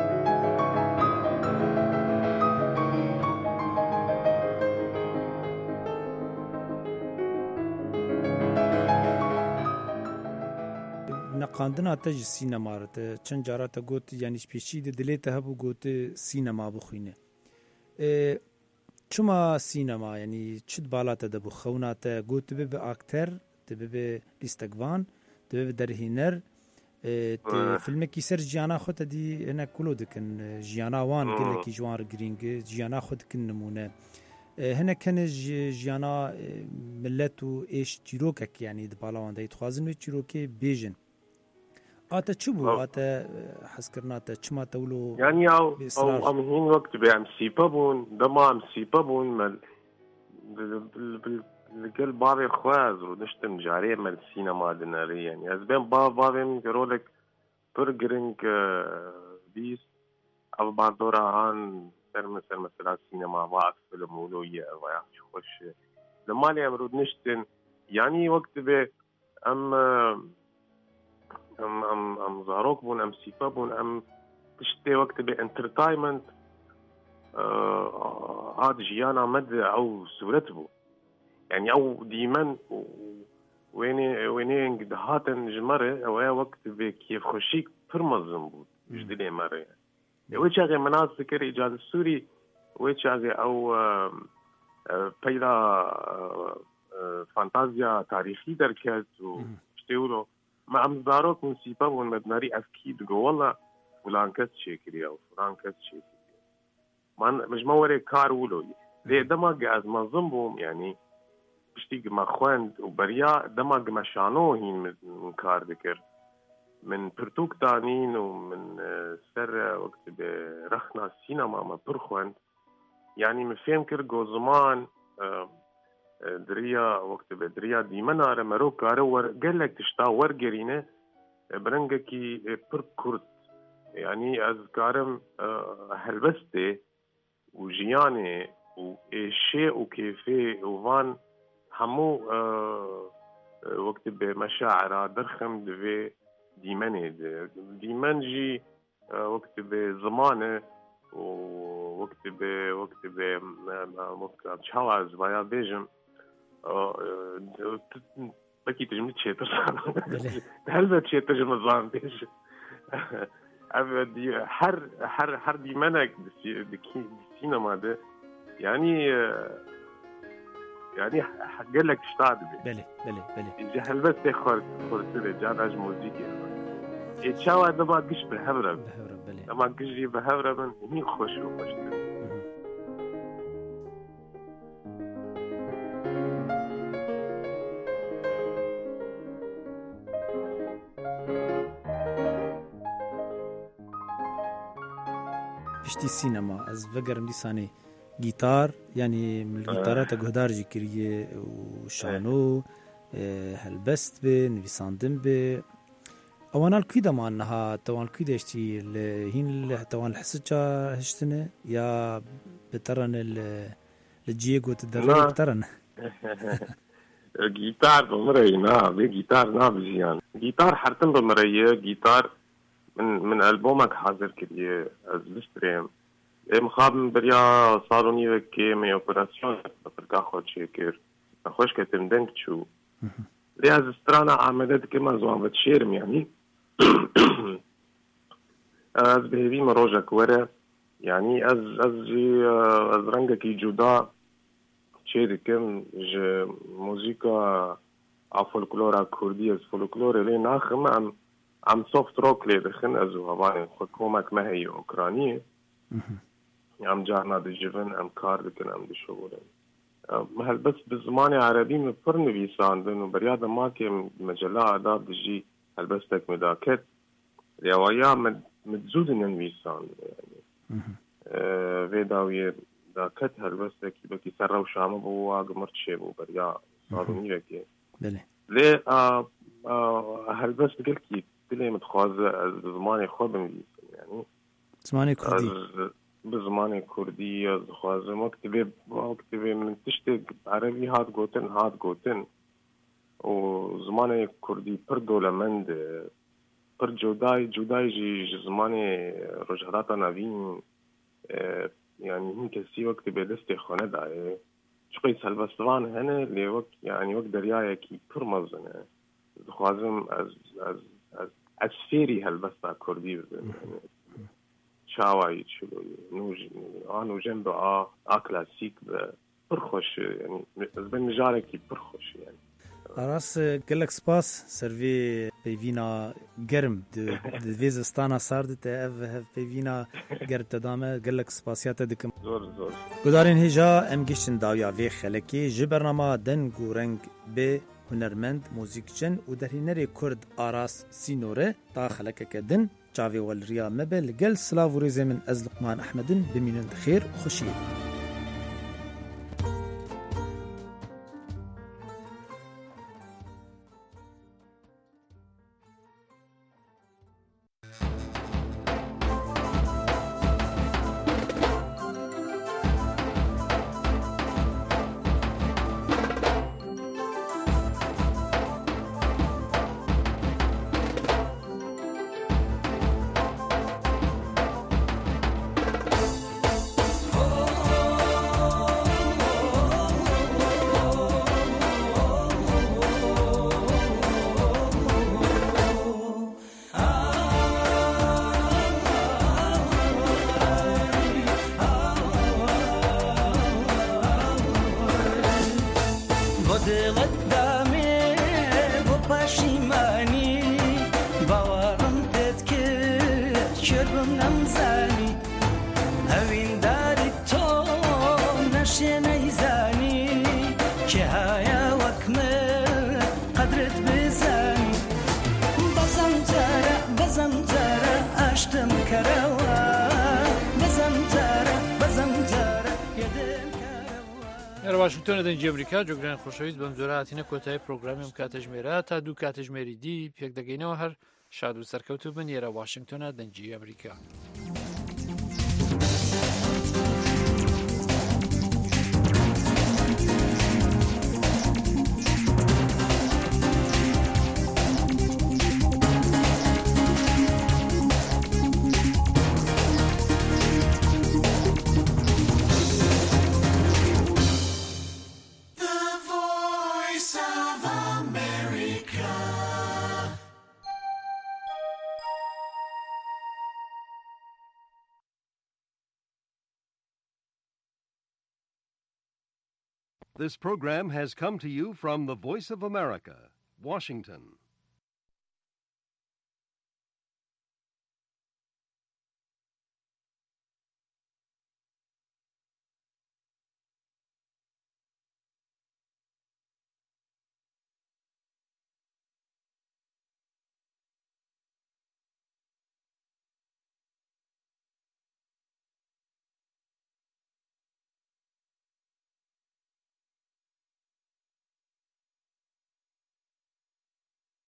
Speaker 22: نقاندنا تج سینما رت چند جارات گوت یعنی پیشی د دلیت هبو گوت سینما بخوینه چما سینما یعنی چد بالات د بخونات گوت به اکتر تبه لیستگوان تبه درهینر ت فیلم کی سر جیانا خود دی انا کلو دکن جیانا وان گله کی جوار گرینگ جیانا خود کن نمونه هنا كان جیانا ملت و ايش جيروكك يعني دبالوان دايت خوازن و جيروكي بيجن آتا چبو آتا حس کرنا تا چما تولو
Speaker 23: يعني او او ام هين وقت بي ام سيبا بون دما ام سيبا بون مال بالقل بابي خواز ونشتم جاري مال السينما دناري يعني از بين باب بابي من قرولك برجرينج بيس او بعد دورا عن سر مثل مثلا السينما واقف فيلم ولوية ويا خوش لما لي امرود نشتن يعني وقت بي ام ام ام ام زاروك بون ام سيبا بون ام تشتي وقت بي انترتايمنت هاد جيانا مد او سورتبو يعني او ديما ويني ويني انقدهاتن جمرة او وقت بي كيف خوشيك فرمزم بود جدلي مرة يعني ويتشاغي مناظر ذكر إيجاد السوري ويتشاغي او بيلا فانتازيا تاريخي دركات وشتيولو ما عم زاروك من سيباب والمدناري أفكيد جو والله فلان كس شكري أو فلان كس شكري ما مش ما وري كار ولوي ليه دماغ از ما ضمبهم يعني بشتيق ما خوان وبريا دماغ ما شانو هين من كار ذكر من برتوك تانين ومن سر وقت برخنا السينما ما برخوان يعني مفهم كر جو زمان دریا وقت به دریا دیمن آره مرو کاره ور گلک تشتا ورگرینه برنگکی پر کرد یعنی از کارم هلبسته و جیانه و ایشه و کیفه و وان همو وقت به مشاعر درخم دوی دیمنه دیمن جی وقت به زمانه و وقت به وقت به وقت چاواز باید بیجم بکی تجمع چیتر هل چیتر جمع زان بیش هر هر هر دیمنه دکی سینما ده یعنی يعني قال لك اشتاق بي
Speaker 22: بله بله بله
Speaker 23: جهل بس يخرج خرج جاب اج موزيكي يتشاوى دبا قش بهبره
Speaker 22: بهبره بله
Speaker 23: اما قشي بهبره من هني خوش وخوش
Speaker 22: پشتی سینما از وگرم دیسانی گیتار یعنی الگیتارات گهدار جی کریه و شانو هلبست به نویساندن به اوانال کی دمان نها توان کی دشتی لهین توان الحس جا هشتنه یا بترن الجيجو تدرب بترن
Speaker 23: گیتار بمري نا بگیتار نا بزيان گیتار حرتن بمري گیتار من من البومك حاضر كريه از بستريم مخابم بريا صاروني وكي مي اوبراسيون بركا خوشي كير خوش كتم دنك شو لي از استرانا عملت كما زوان بتشيرم يعني از بهبي مروجا كورا يعني از از جي از رنگكي جدا شيركم ج موسيقى افولكلورا كردي از فولكلور لي ناخم ام ام سوفت روك لي دخن ازو هباني حكومك ما هي اوكرانيه ام جانا دجفن ام کار دکن ام دشورن هل بس بالزمان عربي من پر نویساندن و برياد ما که مجله آداب دجي هل بس تك مداكت روايا متزود نویساند يعني ويداوية داكت هل بس تك بكي سر و شام بوا قمرت شي بو بريا صادوني وكي
Speaker 22: بله
Speaker 23: ليه هل بس قلت لي متخوازة زماني خوب نويسان يعني
Speaker 22: زماني كردي
Speaker 23: بزمان كردي از خوازه مكتبه مكتبه من تشتغل عربي هاد قوتن هاد قوتن و زمان كردي پر دولمند پر جداي جداي جي زمان رجحات نوين يعني هم كسي وقت بدست خانه داي شقي سلبستوان هنا اللي وقت يعني وقت دريايه كي پر مزنه خوازم از از از اسفيري هالبستا كردي بزن شاوي شلو نوج انو جنب ا ا كلاسيك برخوش يعني بن جاركي برخوش يعني
Speaker 22: راس قالك سباس سيرفي بيفينا جرم د فيزستانا سارد اف بيفينا جرب تدامه قالك سباسيات دكم
Speaker 23: زور زور
Speaker 22: قدارين هجا ام گشتن داویا وی خلکی جبرنامه دن گورنگ به هنرمند موزیکچن و درینری کرد آراس سینوره تا خلک کدن چاوی والریا مبل گل سلاو ریزه من از لقمان احمدن بمینند خیر خوشی
Speaker 1: Oh
Speaker 2: واشنگتن دەنجی ئەمریکا جۆگران خۆشەویست بەم جۆرە هاتینە کۆتایی پرۆگرامیم کاتەژمێرە تا دوو کاتەژمێری دی پێک دەگەینەوە هەر شاد و سەرکەوتو بن ێرە واشنگتنە دەنجی ئەمریکا.
Speaker 1: This program has come to you from the Voice of America, Washington.